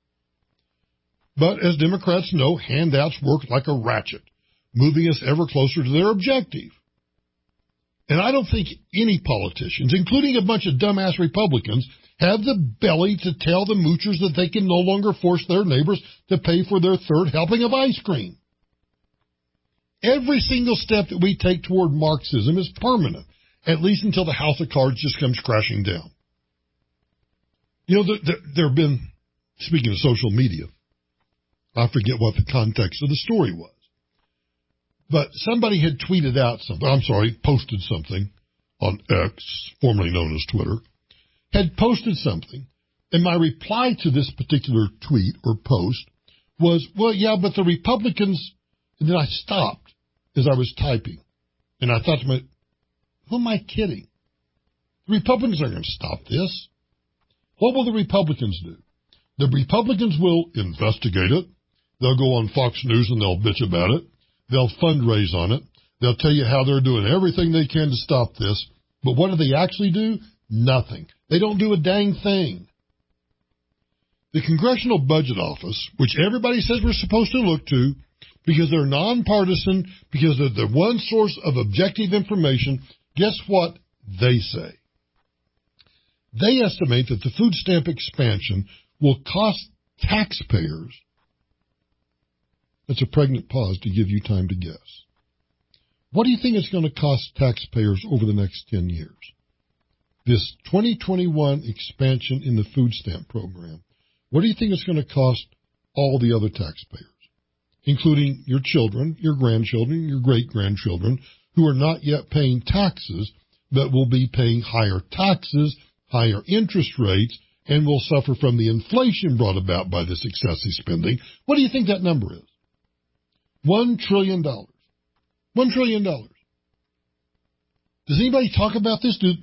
But as Democrats know, handouts work like a ratchet, moving us ever closer to their objective. And I don't think any politicians, including a bunch of dumbass Republicans, have the belly to tell the moochers that they can no longer force their neighbors to pay for their third helping of ice cream. Every single step that we take toward Marxism is permanent, at least until the house of cards just comes crashing down. You know, there have been, speaking of social media, I forget what the context of the story was, but somebody had tweeted out something, posted something on X, formerly known as Twitter, had posted something, and my reply to this particular tweet or post was, well, yeah, but the Republicans, and then I stopped as I was typing, and I thought to myself, who am I kidding? The Republicans aren't going to stop this. What will the Republicans do? The Republicans will investigate it. They'll go on Fox News and they'll bitch about it. They'll fundraise on it. They'll tell you how they're doing everything they can to stop this. But what do they actually do? Nothing. They don't do a dang thing. The Congressional Budget Office, which everybody says we're supposed to look to because they're nonpartisan, because they're the one source of objective information, guess what they say? They estimate that the food stamp expansion will cost taxpayers. That's a pregnant pause to give you time to guess. What do you think it's going to cost taxpayers over the next 10 years? This 2021 expansion in the food stamp program, what do you think it's going to cost all the other taxpayers, including your children, your grandchildren, your great-grandchildren, who are not yet paying taxes, but will be paying higher taxes, higher interest rates, and will suffer from the inflation brought about by this excessive spending? What do you think that number is? $1 trillion. $1 trillion. Does anybody talk about this? Do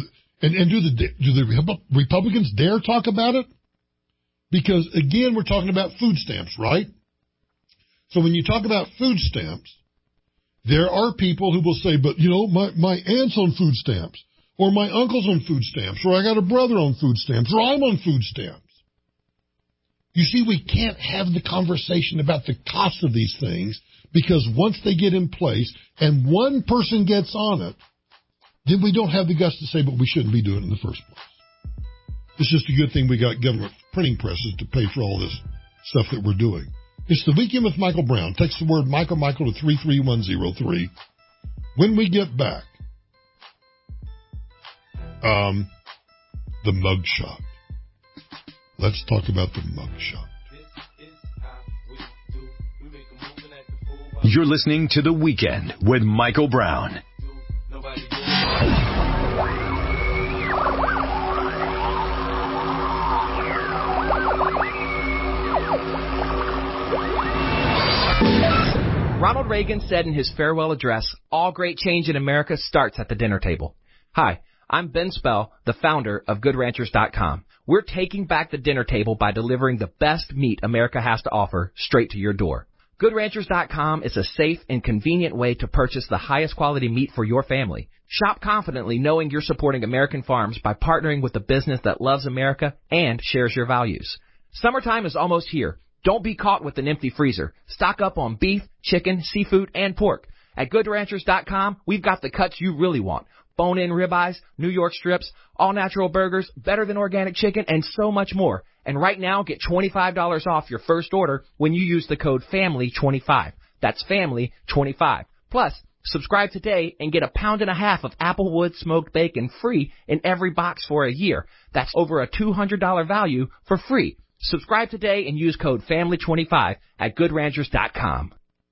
the Republicans dare talk about it? Because, again, we're talking about food stamps, right? So when you talk about food stamps, there are people who will say, but, you know, my aunt's on food stamps, or my uncle's on food stamps, or I got a brother on food stamps, or I'm on food stamps. You see, we can't have the conversation about the cost of these things because once they get in place and one person gets on it, then we don't have the guts to say, but we shouldn't be doing it in the first place. It's just a good thing we got government printing presses to pay for all this stuff that we're doing. It's the Weekend with Michael Brown. Text the word Michael to 33103. When we get back, the mug shot. Let's talk about the mug shot. You're listening to The Weekend with Michael Brown. Ronald Reagan said in his farewell address, all great change in America starts at the dinner table. Hi, I'm Ben Spell, the founder of GoodRanchers.com. We're taking back the dinner table by delivering the best meat America has to offer straight to your door. GoodRanchers.com is a safe and convenient way to purchase the highest quality meat for your family. Shop confidently knowing you're supporting American farms by partnering with a business that loves America and shares your values. Summertime is almost here. Don't be caught with an empty freezer. Stock up on beef, chicken, seafood, and pork. At GoodRanchers.com, we've got the cuts you really want. Bone-in ribeyes, New York strips, all-natural burgers, better than organic chicken, and so much more. And right now, get $25 off your first order when you use the code FAMILY25. That's FAMILY25. Plus, subscribe today and get 1.5 pounds of Applewood smoked bacon free in every box for a year. That's over a $200 value for free. Subscribe today and use code FAMILY25 at GoodRanchers.com.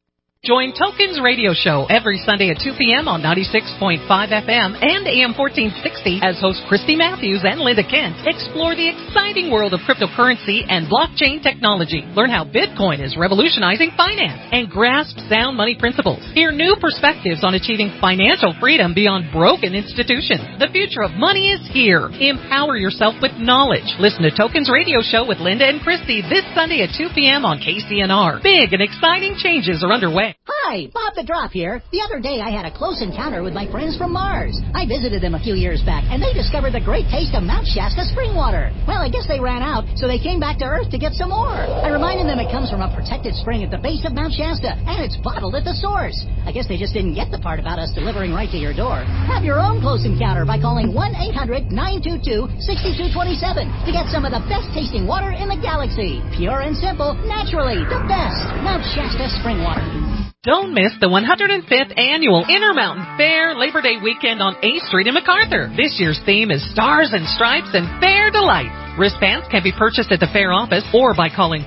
Join Tokens Radio Show every Sunday at 2 p.m. on 96.5 FM and AM 1460 as hosts Christy Matthews and Linda Kent explore the exciting world of cryptocurrency and blockchain technology. Learn how Bitcoin is revolutionizing finance and grasp sound money principles. Hear new perspectives on achieving financial freedom beyond broken institutions. The future of money is here. Empower yourself with knowledge. Listen to Tokens Radio Show with Linda and Christy this Sunday at 2 p.m. on KCNR. Big and exciting changes are underway. Hi, Bob the Drop here. The other day I had a close encounter with my friends from Mars. I visited them a few years back, and they discovered the great taste of Mount Shasta spring water. Well, I guess they ran out, so they came back to Earth to get some more. I reminded them it comes from a protected spring at the base of Mount Shasta, and it's bottled at the source. I guess they just didn't get the part about us delivering right to your door. Have your own close encounter by calling 1-800-922-6227 to get some of the best tasting water in the galaxy. Pure and simple, naturally, the best. Mount Shasta spring water. Don't miss the 105th Annual Intermountain Fair Labor Day weekend on A Street in MacArthur. This year's theme is Stars and Stripes and Fair Delights. Wristbands can be purchased at the fair office or by calling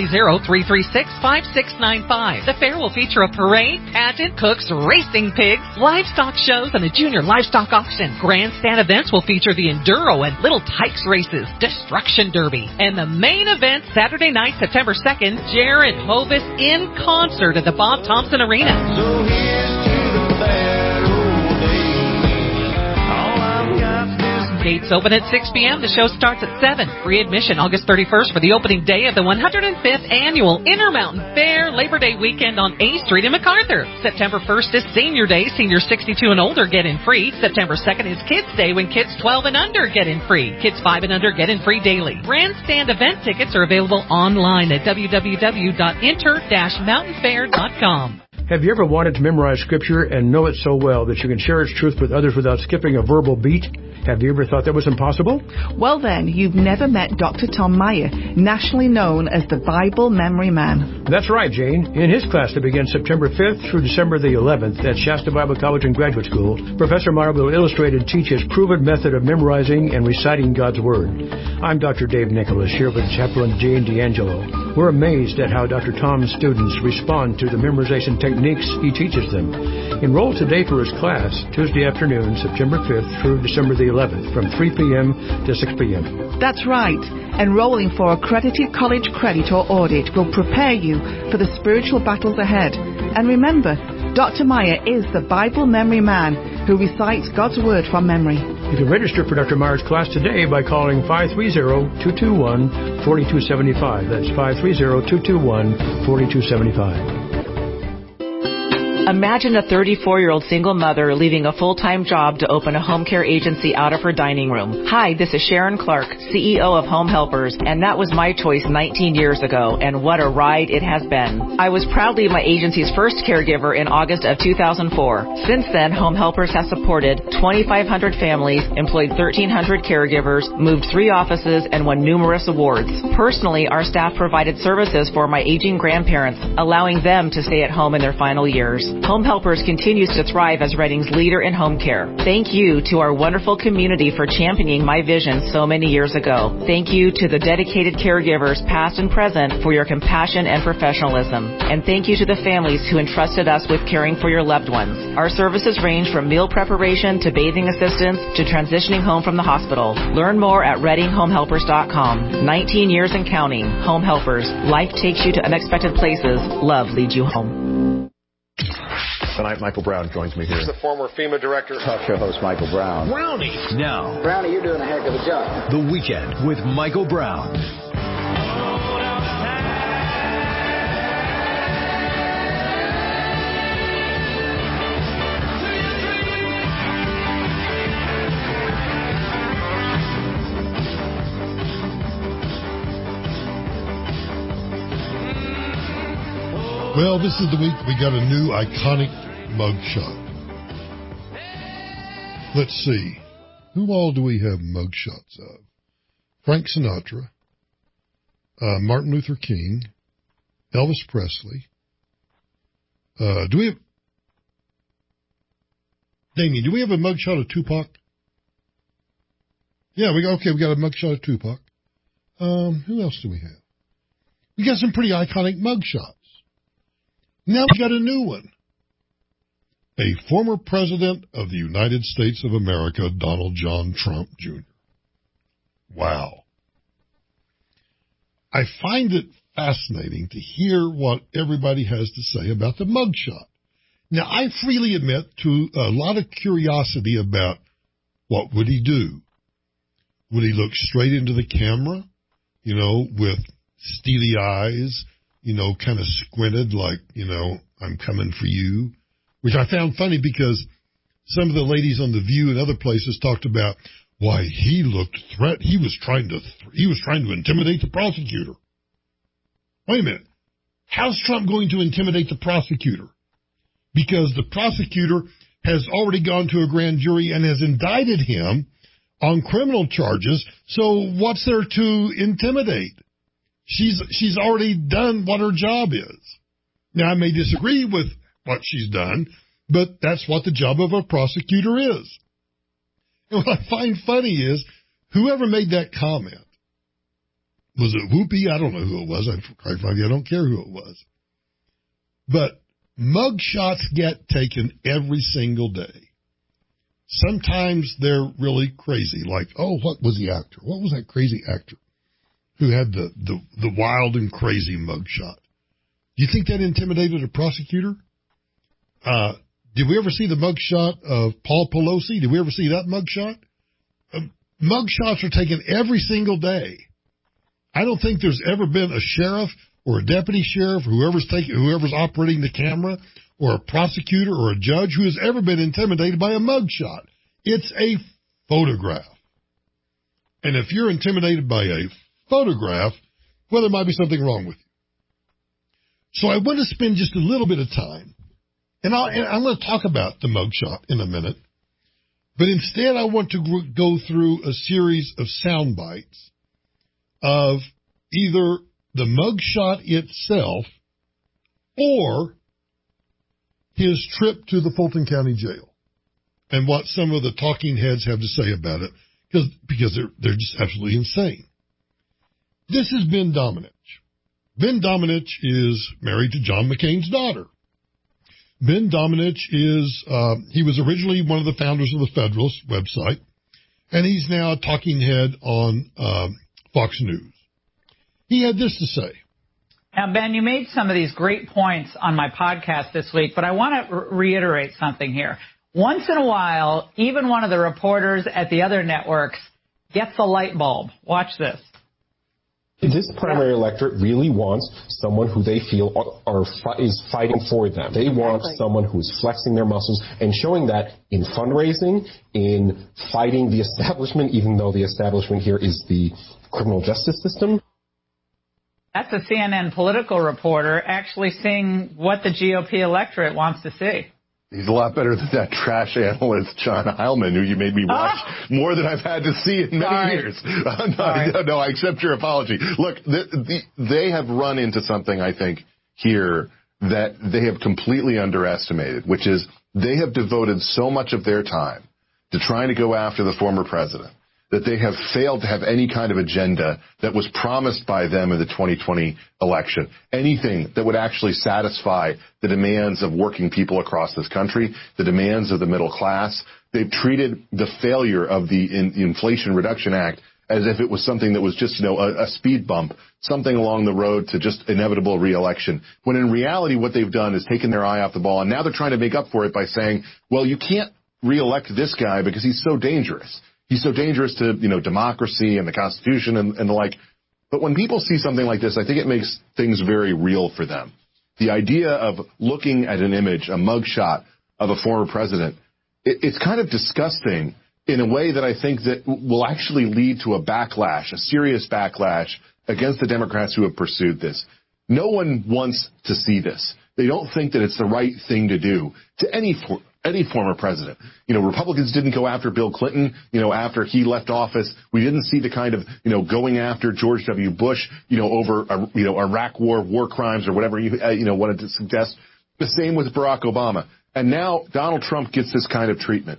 530-336-5695. The fair will feature a parade, pageant, cooks, racing pigs, livestock shows, and a junior livestock auction. Grandstand events will feature the Enduro and Little Tykes races, Destruction Derby, and the main event Saturday night, September 2nd, Jared Hovis in concert at the Bob Thompson Arena. So here's to the fair. Gates open at 6 p.m. The show starts at 7. Free admission August 31st for the opening day of the 105th Annual Intermountain Fair Labor Day weekend on A Street in MacArthur. September 1st is Senior Day. Seniors 62 and older get in free. September 2nd is Kids Day when kids 12 and under get in free. Kids 5 and under get in free daily. Grandstand event tickets are available online at www.inter-mountainfair.com. Have you ever wanted to memorize Scripture and know it so well that you can share its truth with others without skipping a verbal beat? Have you ever thought that was impossible? Well then, you've never met Dr. Tom Meyer, nationally known as the Bible Memory Man. That's right, Jane. In his class that begins September 5th through December the 11th at Shasta Bible College and Graduate School, Professor Meyer will illustrate and teach his proven method of memorizing and reciting God's Word. I'm Dr. Dave Nicholas, here with Chaplain Jane D'Angelo. We're amazed at how Dr. Tom's students respond to the memorization techniques he teaches them. Enroll today for his class, Tuesday afternoon, September 5th through December the 11th, from 3 p.m. to 6 p.m. That's right. Enrolling for accredited college credit or audit will prepare you for the spiritual battles ahead. And remember, Dr. Meyer is the Bible Memory Man who recites God's Word from memory. You can register for Dr. Meyer's class today by calling 530-221-4275. That's 530-221-4275. Imagine a 34-year-old single mother leaving a full-time job to open a home care agency out of her dining room. Hi, this is Sharon Clark, CEO of Home Helpers, and that was my choice 19 years ago, and what a ride it has been. I was proudly my agency's first caregiver in August of 2004. Since then, Home Helpers has supported 2,500 families, employed 1,300 caregivers, moved 3 offices, and won numerous awards. Personally, our staff provided services for my aging grandparents, allowing them to stay at home in their final years. Home Helpers continues to thrive as Reading's leader in home care. Thank you to our wonderful community for championing my vision so many years ago. Thank you to the dedicated caregivers, past and present, for your compassion and professionalism. And thank you to the families who entrusted us with caring for your loved ones. Our services range from meal preparation to bathing assistance to transitioning home from the hospital. Learn more at ReadingHomeHelpers.com. 19 years and counting. Home Helpers. Life takes you to unexpected places. Love leads you home. Tonight, Michael Brown joins me here. He's the former FEMA director. Talk show host Michael Brown. Brownie. Now, Brownie, you're doing a heck of a job. The Weekend with Michael Brown. Well, this is the week we got a new iconic mugshot. Let's see. Who all do we have mugshots of? Frank Sinatra, Martin Luther King, Elvis Presley. Do we have... Damien, do we have a mugshot of Tupac? Yeah, we got a mugshot of Tupac. Who else do we have? We got some pretty iconic mugshots. Now we got a new one. A former president of the United States of America, Donald John Trump Jr. Wow. I find it fascinating to hear what everybody has to say about the mugshot. Now, I freely admit to a lot of curiosity about what would he do. Would he look straight into the camera, with steely eyes, kind of squinted like, I'm coming for you, which I found funny because some of the ladies on The View and other places talked about why he looked he was trying to intimidate the prosecutor. Wait a minute. How's Trump going to intimidate the prosecutor? Because the prosecutor has already gone to a grand jury and has indicted him on criminal charges. So what's there to intimidate? She's already done what her job is. Now, I may disagree with what she's done, but that's what the job of a prosecutor is. And what I find funny is whoever made that comment, was it Whoopi? I don't know who it was. Quite frankly, I don't care who it was. But mug shots get taken every single day. Sometimes they're really crazy, like, what was the actor? What was that crazy actor who had the wild and crazy mug shot? Do you think that intimidated a prosecutor? Did we ever see the mug shot of Paul Pelosi? Did we ever see that mug shot? Mug shots are taken every single day. I don't think there's ever been a sheriff or a deputy sheriff, or whoever's operating the camera, or a prosecutor or a judge who has ever been intimidated by a mug shot. It's a photograph. And if you're intimidated by a photograph, well, there might be something wrong with you. So I want to spend just a little bit of time, and I'm going to talk about the mug shot in a minute, but instead I want to go through a series of sound bites of either the mugshot itself or his trip to the Fulton County Jail and what some of the talking heads have to say about it, because they're just absolutely insane. This is Ben Domenech. Ben Domenech is married to John McCain's daughter. Ben Domenech he was originally one of the founders of the Federalist website, and he's now a talking head on Fox News. He had this to say. Now, Ben, you made some of these great points on my podcast this week, but I want to reiterate something here. Once in a while, even one of the reporters at the other networks gets a light bulb. Watch this. This primary electorate really wants someone who they feel is fighting for them. They want someone who is flexing their muscles and showing that in fundraising, in fighting the establishment, even though the establishment here is the criminal justice system. That's a CNN political reporter actually seeing what the GOP electorate wants to see. He's a lot better than that trash analyst, John Heilman, who you made me watch more than I've had to see in many years. No, I accept your apology. Look, they have run into something, I think, here that they have completely underestimated, which is they have devoted so much of their time to trying to go after the former president that they have failed to have any kind of agenda that was promised by them in the 2020 election, anything that would actually satisfy the demands of working people across this country, the demands of the middle class. They've treated the failure of the Inflation Reduction Act as if it was something that was just, a speed bump, something along the road to just inevitable reelection, when in reality what they've done is taken their eye off the ball, and now they're trying to make up for it by saying, well, you can't reelect this guy because he's so dangerous. He's so dangerous to, democracy and the Constitution and the like. But when people see something like this, I think it makes things very real for them. The idea of looking at an image, a mugshot of a former president, it's kind of disgusting in a way that I think that will actually lead to a backlash, a serious backlash against the Democrats who have pursued this. No one wants to see this. They don't think that it's the right thing to do to any former president. Republicans didn't go after Bill Clinton, after he left office. We didn't see the kind of, going after George W. Bush, over, Iraq war crimes or whatever you wanted to suggest. The same with Barack Obama. And now Donald Trump gets this kind of treatment.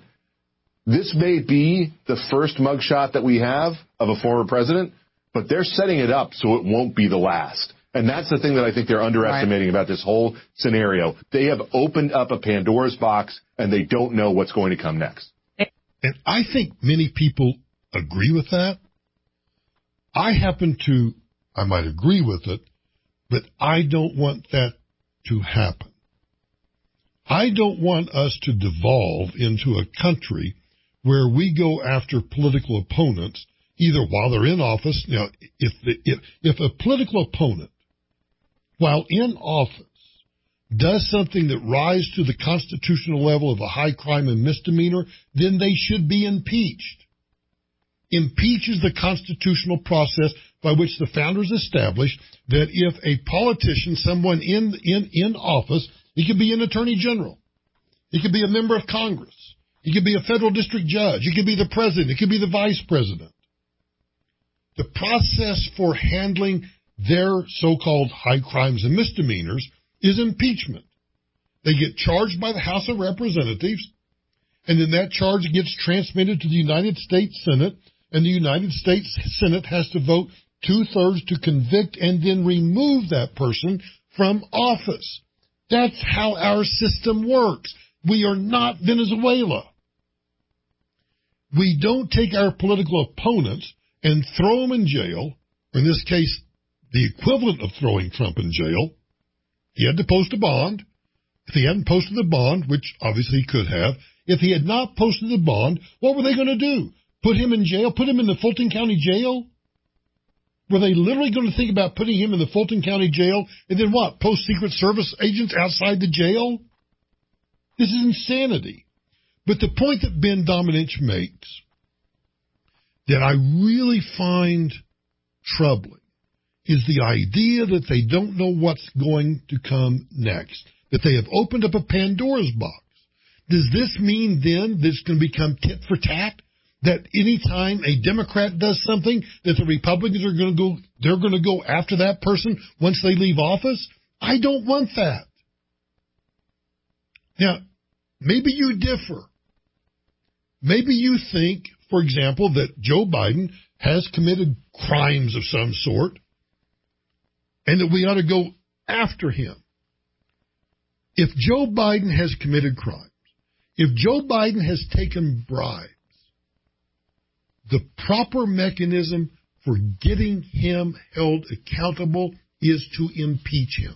This may be the first mugshot that we have of a former president, but they're setting it up so it won't be the last. And that's the thing that I think they're underestimating about this whole scenario. They have opened up a Pandora's box, and they don't know what's going to come next. And I think many people agree with that. I might agree with it, but I don't want that to happen. I don't want us to devolve into a country where we go after political opponents either while they're in office. Now, if a political opponent, while in office, does something that rises to the constitutional level of a high crime and misdemeanor, then they should be impeached. Impeach is the constitutional process by which the founders established that if a politician, someone in office, he could be an attorney general, he could be a member of Congress, he could be a federal district judge, he could be the president, he could be the vice president. The process for handling their so-called high crimes and misdemeanors is impeachment. They get charged by the House of Representatives, and then that charge gets transmitted to the United States Senate, and the United States Senate has to vote 2/3 to convict and then remove that person from office. That's how our system works. We are not Venezuela. We don't take our political opponents and throw them in jail, or in this case, the equivalent of throwing Trump in jail. He had to post a bond. If he hadn't posted the bond, which obviously he could have, if he had not posted the bond, what were they going to do? Put him in jail? Put him in the Fulton County Jail? Were they literally going to think about putting him in the Fulton County Jail and then what? Post Secret Service agents outside the jail? This is insanity. But the point that Ben Domenech makes that I really find troubling is the idea that they don't know what's going to come next, that they have opened up a Pandora's box. Does this mean then that it's going to become tit for tat? That any time a Democrat does something, that the Republicans are going to go after that person once they leave office? I don't want that. Now, maybe you differ. Maybe you think, for example, that Joe Biden has committed crimes of some sort and that we ought to go after him. If Joe Biden has committed crimes, if Joe Biden has taken bribes, the proper mechanism for getting him held accountable is to impeach him.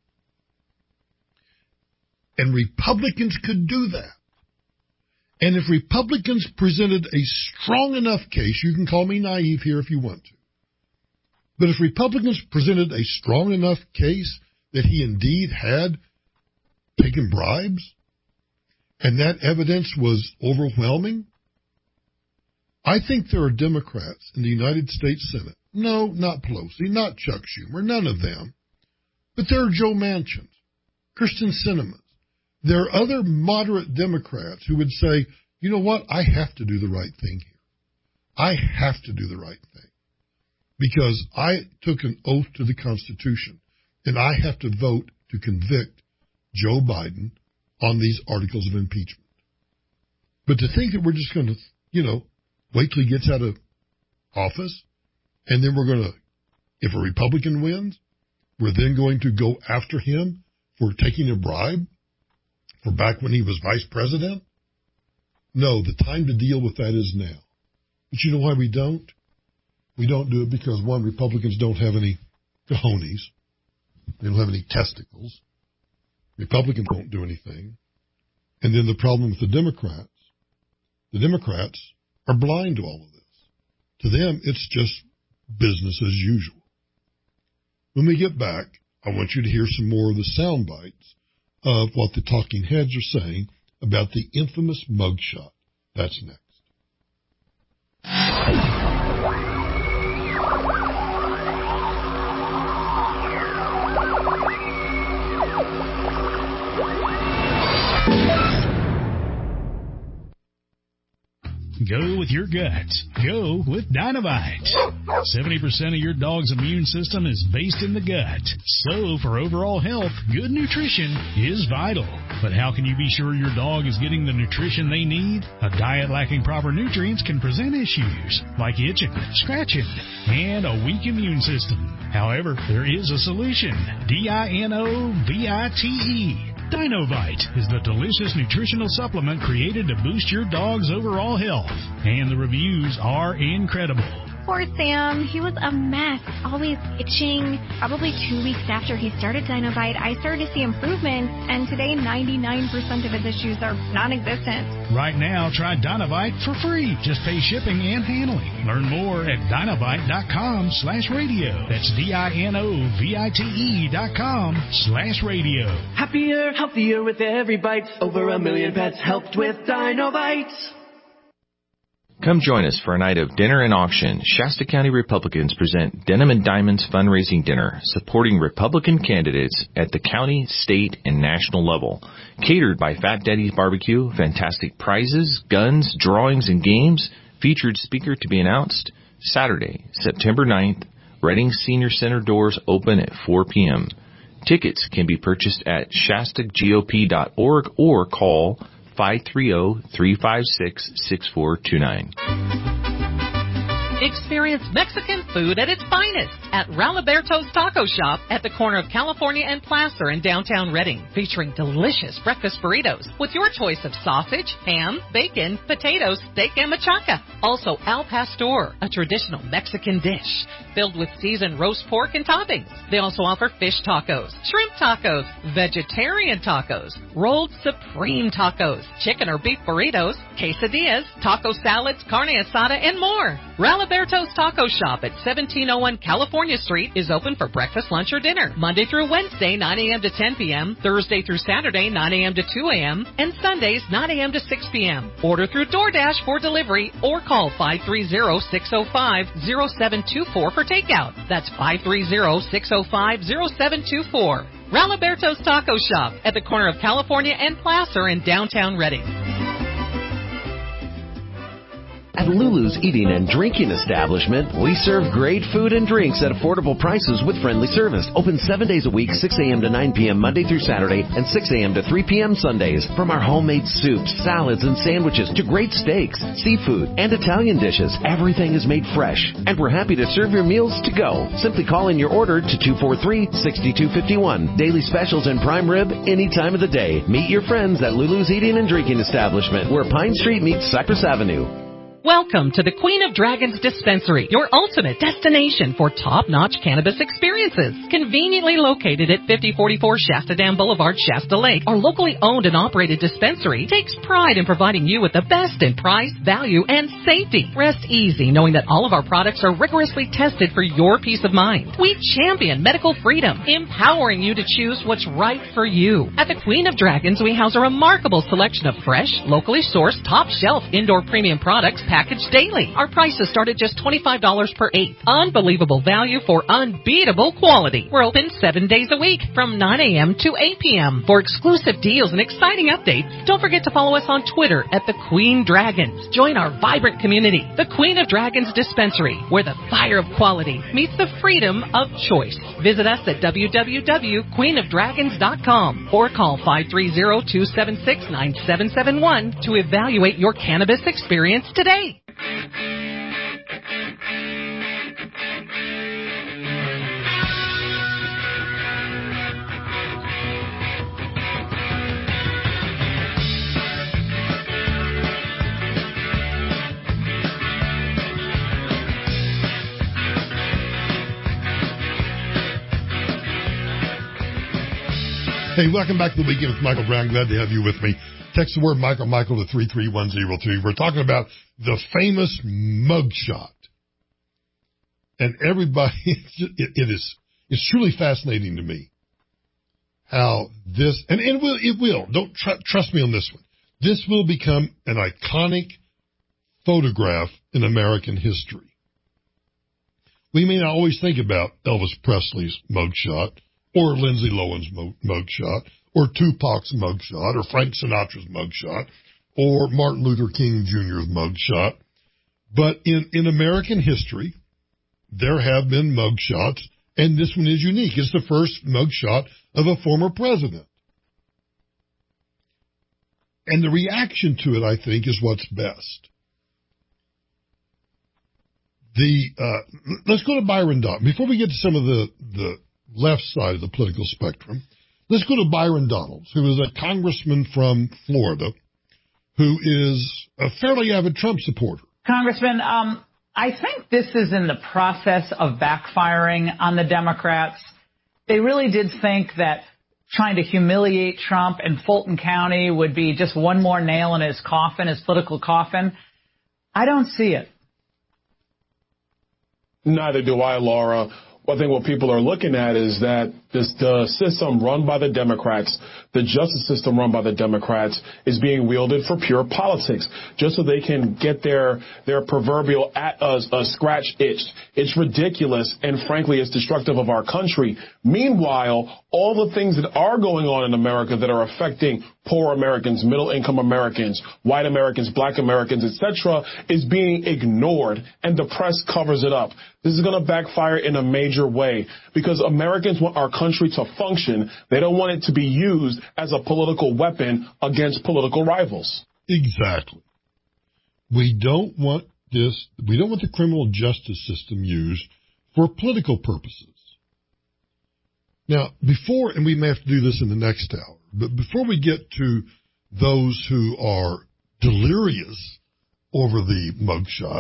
And Republicans could do that. And if Republicans presented a strong enough case, you can call me naive here if you want to, but if Republicans presented a strong enough case that he indeed had taken bribes, and that evidence was overwhelming, I think there are Democrats in the United States Senate. No, not Pelosi, not Chuck Schumer, none of them. But there are Joe Manchins, Kyrsten Sinema. There are other moderate Democrats who would say, you know what, I have to do the right thing here. I have to do the right thing because I took an oath to the Constitution, and I have to vote to convict Joe Biden on these articles of impeachment. But to think that we're just going to, wait till he gets out of office, and then we're going to, if a Republican wins, we're then going to go after him for taking a bribe for back when he was vice president? No, the time to deal with that is now. But you know why we don't? We don't do it because, one, Republicans don't have any cojones. They don't have any testicles. Republicans won't do anything. And then the problem with the Democrats are blind to all of this. To them, it's just business as usual. When we get back, I want you to hear some more of the sound bites of what the talking heads are saying about the infamous mugshot. That's next. Go with your guts. Go with Dinovite. 70% of your dog's immune system is based in the gut. So for overall health, good nutrition is vital. But how can you be sure your dog is getting the nutrition they need? A diet lacking proper nutrients can present issues like itching, scratching, and a weak immune system. However, there is a solution. Dinovite. Dinovite is the delicious nutritional supplement created to boost your dog's overall health. And the reviews are incredible. Poor Sam. He was a mess, always itching. Probably 2 weeks after he started Dinovite, I started to see improvements, and today 99% of his issues are non-existent. Right now, try Dinovite for free. Just pay shipping and handling. Learn more at Dinovite.com/radio. That's DINOVITE.com/radio. Happier, healthier with every bite. Over 1 million pets helped with Dinovite. Come join us for a night of dinner and auction. Shasta County Republicans present Denim and Diamonds Fundraising Dinner, supporting Republican candidates at the county, state, and national level. Catered by Fat Daddy's Barbecue, fantastic prizes, guns, drawings, and games. Featured speaker to be announced Saturday, September 9th. Reading Senior Center doors open at 4 p.m. Tickets can be purchased at shastagop.org or call 530-356-6429. Experience Mexican food at its finest at Raliberto's Taco Shop at the corner of California and Placer in downtown Redding, featuring delicious breakfast burritos with your choice of sausage, ham, bacon, potatoes, steak, and machaca. Also, Al Pastor, a traditional Mexican dish filled with seasoned roast pork and toppings. They also offer fish tacos, shrimp tacos, vegetarian tacos, rolled supreme tacos, chicken or beef burritos, quesadillas, taco salads, carne asada, and more. Raliberto's Taco Shop at 1701 California Street is open for breakfast, lunch, or dinner, Monday through Wednesday, 9 a.m. to 10 p.m., Thursday through Saturday, 9 a.m. to 2 a.m., and Sundays, 9 a.m. to 6 p.m. Order through DoorDash for delivery or call 530-605-0724 for takeout. That's 530-605-0724. Raliberto's Taco Shop at the corner of California and Placer in downtown Redding. At Lulu's Eating and Drinking Establishment, we serve great food and drinks at affordable prices with friendly service. Open 7 days a week, 6 a.m. to 9 p.m. Monday through Saturday, and 6 a.m. to 3 p.m. Sundays. From our homemade soups, salads, and sandwiches to great steaks, seafood, and Italian dishes, everything is made fresh. And we're happy to serve your meals to go. Simply call in your order to 243-6251. Daily specials and prime rib any time of the day. Meet your friends at Lulu's Eating and Drinking Establishment, where Pine Street meets Cypress Avenue. Welcome to the Queen of Dragons Dispensary, your ultimate destination for top-notch cannabis experiences. Conveniently located at 5044 Shasta Dam Boulevard, Shasta Lake, our locally owned and operated dispensary takes pride in providing you with the best in price, value, and safety. Rest easy knowing that all of our products are rigorously tested for your peace of mind. We champion medical freedom, empowering you to choose what's right for you. At the Queen of Dragons, we house a remarkable selection of fresh, locally sourced, top-shelf indoor premium products packaged daily. Our prices start at just $25 per eighth. Unbelievable value for unbeatable quality. We're open 7 days a week from 9 a.m. to 8 p.m. For exclusive deals and exciting updates, don't forget to follow us on Twitter at The Queen Dragons. Join our vibrant community, The Queen of Dragons Dispensary, where the fire of quality meets the freedom of choice. Visit us at www.queenofdragons.com or call 530-276-9771 to evaluate your cannabis experience today. Hey, welcome back to the Weekend with Michael Brown. Glad to have you with me. Text the word Michael to 33103. We're talking about the famous mugshot. And everybody, it's truly fascinating to me how this, and it will, don't trust me on this one. This will become an iconic photograph in American history. We may not always think about Elvis Presley's mugshot, or Lindsay Lohan's mugshot, or Tupac's mugshot, or Frank Sinatra's mugshot, or Martin Luther King Jr.'s mugshot. But in American history, there have been mugshots, and this one is unique. It's the first mugshot of a former president. And the reaction to it, I think, is what's best. Let's go to Byron Donalds. Before we get to some of the left side of the political spectrum, let's go to Byron Donalds, who is a congressman from Florida, who is a fairly avid Trump supporter. Congressman, I think this is in the process of backfiring on the Democrats. They really did think that trying to humiliate Trump in Fulton County would be just one more nail in his coffin, his political coffin. I don't see it. Neither do I, Laura. I think what people are looking at is that the system run by the Democrats, the justice system run by the Democrats, is being wielded for pure politics, just so they can get their proverbial a scratch itch. It's ridiculous, and frankly, it's destructive of our country. Meanwhile, all the things that are going on in America that are affecting poor Americans, middle-income Americans, white Americans, black Americans, etc., is being ignored, and the press covers it up. This is going to backfire in a major way because Americans want our country to function. They don't want it to be used as a political weapon against political rivals. Exactly. We don't want this. We don't want the criminal justice system used for political purposes. Now, and we may have to do this in the next hour, but before we get to those who are delirious over the mugshot,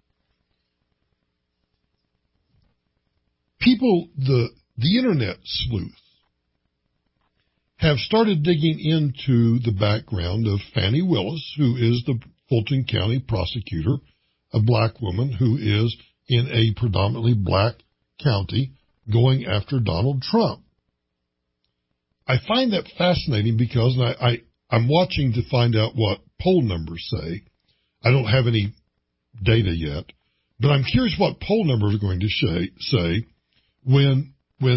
people, the internet sleuths, have started digging into the background of Fani Willis, who is the Fulton County prosecutor, a black woman who is in a predominantly black county going after Donald Trump. I find that fascinating because I'm watching to find out what poll numbers say. I don't have any data yet, but I'm curious what poll numbers are going to say when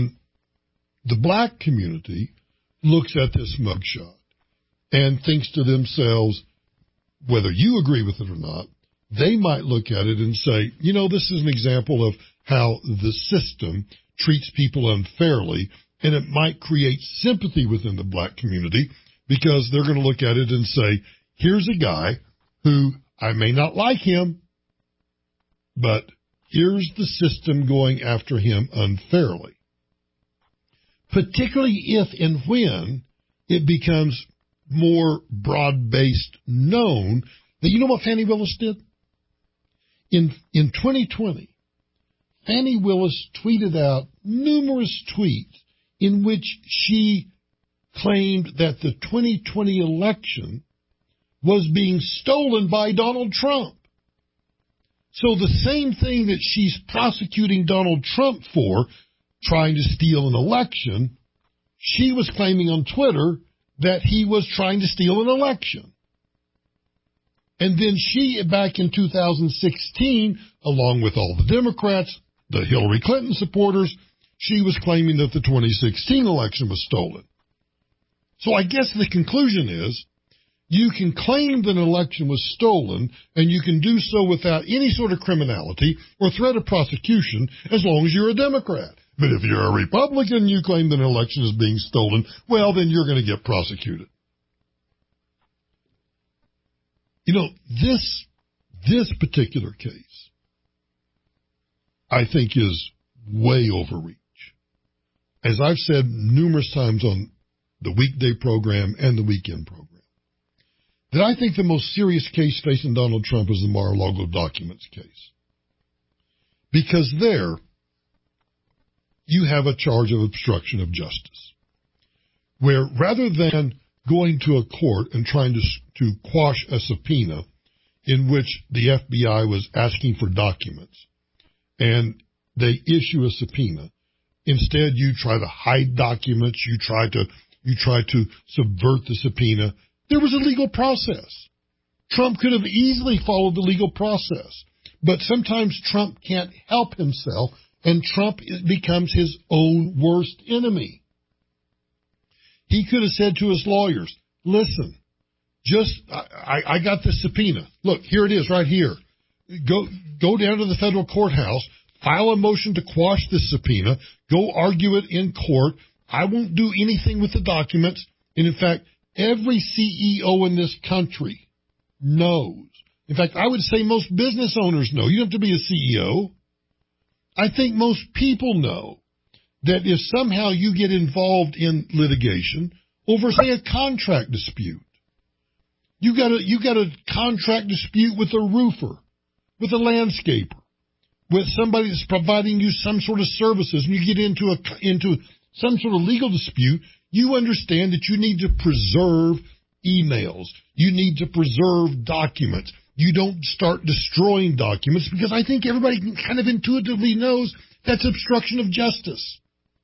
the black community looks at this mugshot and thinks to themselves, whether you agree with it or not, they might look at it and say, you know, this is an example of how the system treats people unfairly, and it might create sympathy within the black community because they're going to look at it and say, here's a guy who I may not like him, but here's the system going after him unfairly. Particularly if and when it becomes more broad-based known that, you know what Fani Willis did? In 2020, Fani Willis tweeted out numerous tweets in which she claimed that the 2020 election was being stolen by Donald Trump. So the same thing that she's prosecuting Donald Trump for, trying to steal an election, she was claiming on Twitter that he was trying to steal an election. And then she, back in 2016, along with all the Democrats, the Hillary Clinton supporters, she was claiming that the 2016 election was stolen. So I guess the conclusion is, you can claim that an election was stolen, and you can do so without any sort of criminality or threat of prosecution as long as you're a Democrat. But if you're a Republican and you claim that an election is being stolen, well, then you're going to get prosecuted. You know, this particular case, I think, is way overreach. As I've said numerous times on the weekday program and the weekend program, that I think the most serious case facing Donald Trump is the Mar-a-Lago documents case. Because there, you have a charge of obstruction of justice, where rather than going to a court and trying to quash a subpoena in which the FBI was asking for documents, and they issue a subpoena, instead you try to hide documents, you try to subvert the subpoena. There was a legal process. Trump could have easily followed the legal process, but sometimes Trump can't help himself, and Trump becomes his own worst enemy. He could have said to his lawyers, listen, I got the subpoena. Look, here it is right here. Go down to the federal courthouse, file a motion to quash this subpoena, go argue it in court. I won't do anything with the documents. And in fact, every CEO in this country knows. In fact, I would say most business owners know. You don't have to be a CEO. I think most people know that if somehow you get involved in litigation over, say, a contract dispute, you got a contract dispute with a roofer, with a landscaper, with somebody that's providing you some sort of services, and you get into some sort of legal dispute, you understand that you need to preserve emails. You need to preserve documents. You don't start destroying documents, because I think everybody kind of intuitively knows that's obstruction of justice.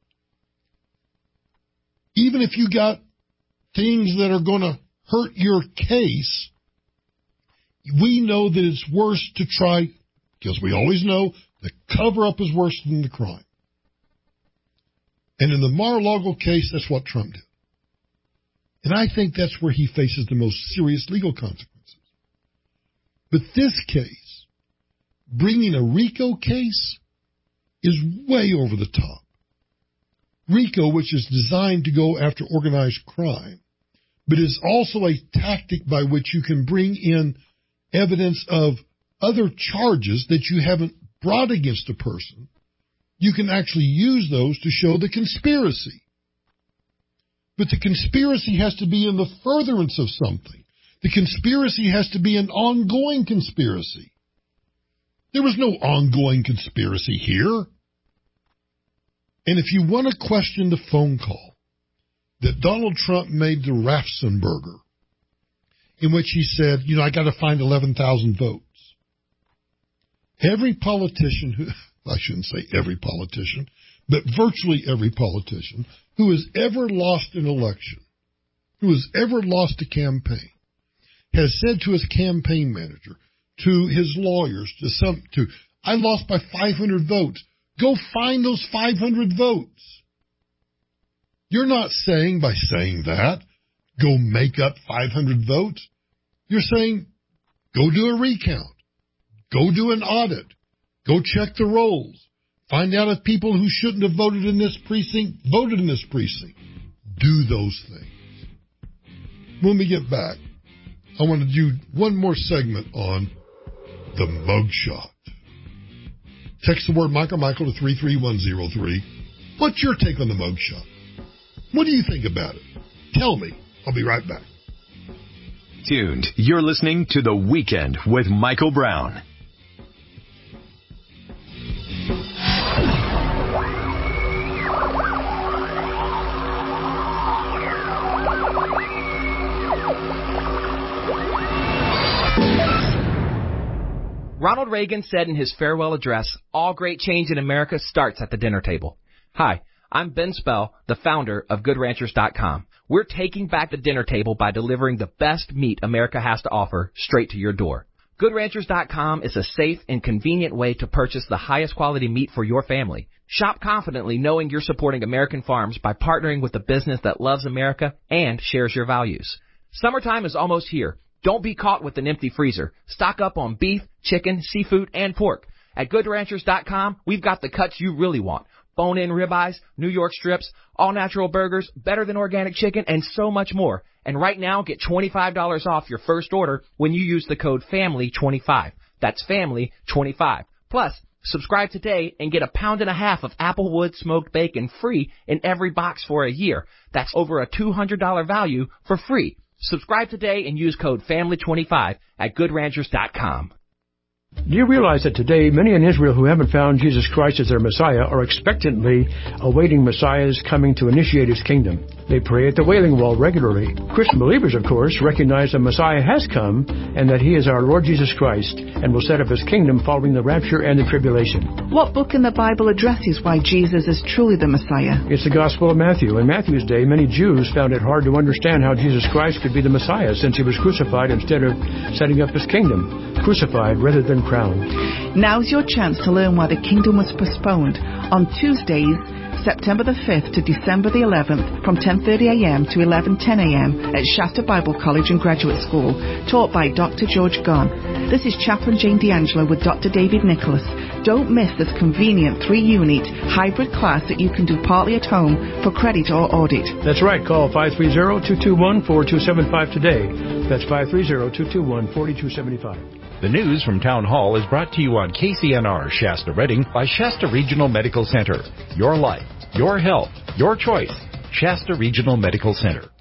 Even if you got things that are going to hurt your case, we know that it's worse to try, because we always know the cover-up is worse than the crime. And in the Mar-a-Lago case, that's what Trump did. And I think that's where he faces the most serious legal consequences. But this case, bringing a RICO case, is way over the top. RICO, which is designed to go after organized crime, but is also a tactic by which you can bring in evidence of other charges that you haven't brought against a person. You can actually use those to show the conspiracy. But the conspiracy has to be in the furtherance of something. The conspiracy has to be an ongoing conspiracy. There was no ongoing conspiracy here. And if you want to question the phone call that Donald Trump made to Raffensperger, in which he said, I got to find 11,000 votes. Every politician who, I shouldn't say every politician, but virtually every politician who has ever lost an election, who has ever lost a campaign, has said to his campaign manager, to his lawyers, I lost by 500 votes. Go find those 500 votes. You're not saying, by saying that, go make up 500 votes. You're saying, go do a recount. Go do an audit. Go check the rolls. Find out if people who shouldn't have voted in this precinct voted in this precinct. Do those things. When we get back, I want to do one more segment on the mugshot. Text the word Michael to 33103. What's your take on the mugshot? What do you think about it? Tell me. I'll be right back. Tuned. You're listening to The Weekend with Michael Brown. Ronald Reagan said in his farewell address, all great change in America starts at the dinner table. Hi, I'm Ben Spell, the founder of GoodRanchers.com. We're taking back the dinner table by delivering the best meat America has to offer straight to your door. GoodRanchers.com is a safe and convenient way to purchase the highest quality meat for your family. Shop confidently knowing you're supporting American farms by partnering with a business that loves America and shares your values. Summertime is almost here. Don't be caught with an empty freezer. Stock up on beef, chicken, seafood, and pork. At GoodRanchers.com, we've got the cuts you really want. Bone-in ribeyes, New York strips, all-natural burgers, better than organic chicken, and so much more. And right now, get $25 off your first order when you use the code FAMILY25. That's FAMILY25. Plus, subscribe today and get 1.5 pounds of Applewood smoked bacon free in every box for a year. That's over a $200 value for free. Subscribe today and use code FAMILY25 at GoodRanchers.com. Do you realize that today many in Israel who haven't found Jesus Christ as their Messiah are expectantly awaiting Messiah's coming to initiate his kingdom? They pray at the Wailing Wall regularly. Christian believers, of course, recognize that Messiah has come and that he is our Lord Jesus Christ and will set up his kingdom following the rapture and the tribulation. What book in the Bible addresses why Jesus is truly the Messiah? It's the Gospel of Matthew. In Matthew's day, many Jews found it hard to understand how Jesus Christ could be the Messiah since he was crucified instead of setting up his kingdom. Crucified rather than crowned. Now's your chance to learn why the kingdom was postponed on Tuesdays, September the 5th to December the 11th from 10:30 a.m. to 11:10 a.m. at Shasta Bible College and Graduate School, taught by Dr. George Gunn. This is Chaplain Jane D'Angelo with Dr. David Nicholas. Don't miss this convenient 3-unit hybrid class that you can do partly at home for credit or audit. That's right. Call 530-221-4275 today. That's 530-221-4275. The news from Town Hall is brought to you on KCNR Shasta Redding by Shasta Regional Medical Center. Your life, your health, your choice. Shasta Regional Medical Center.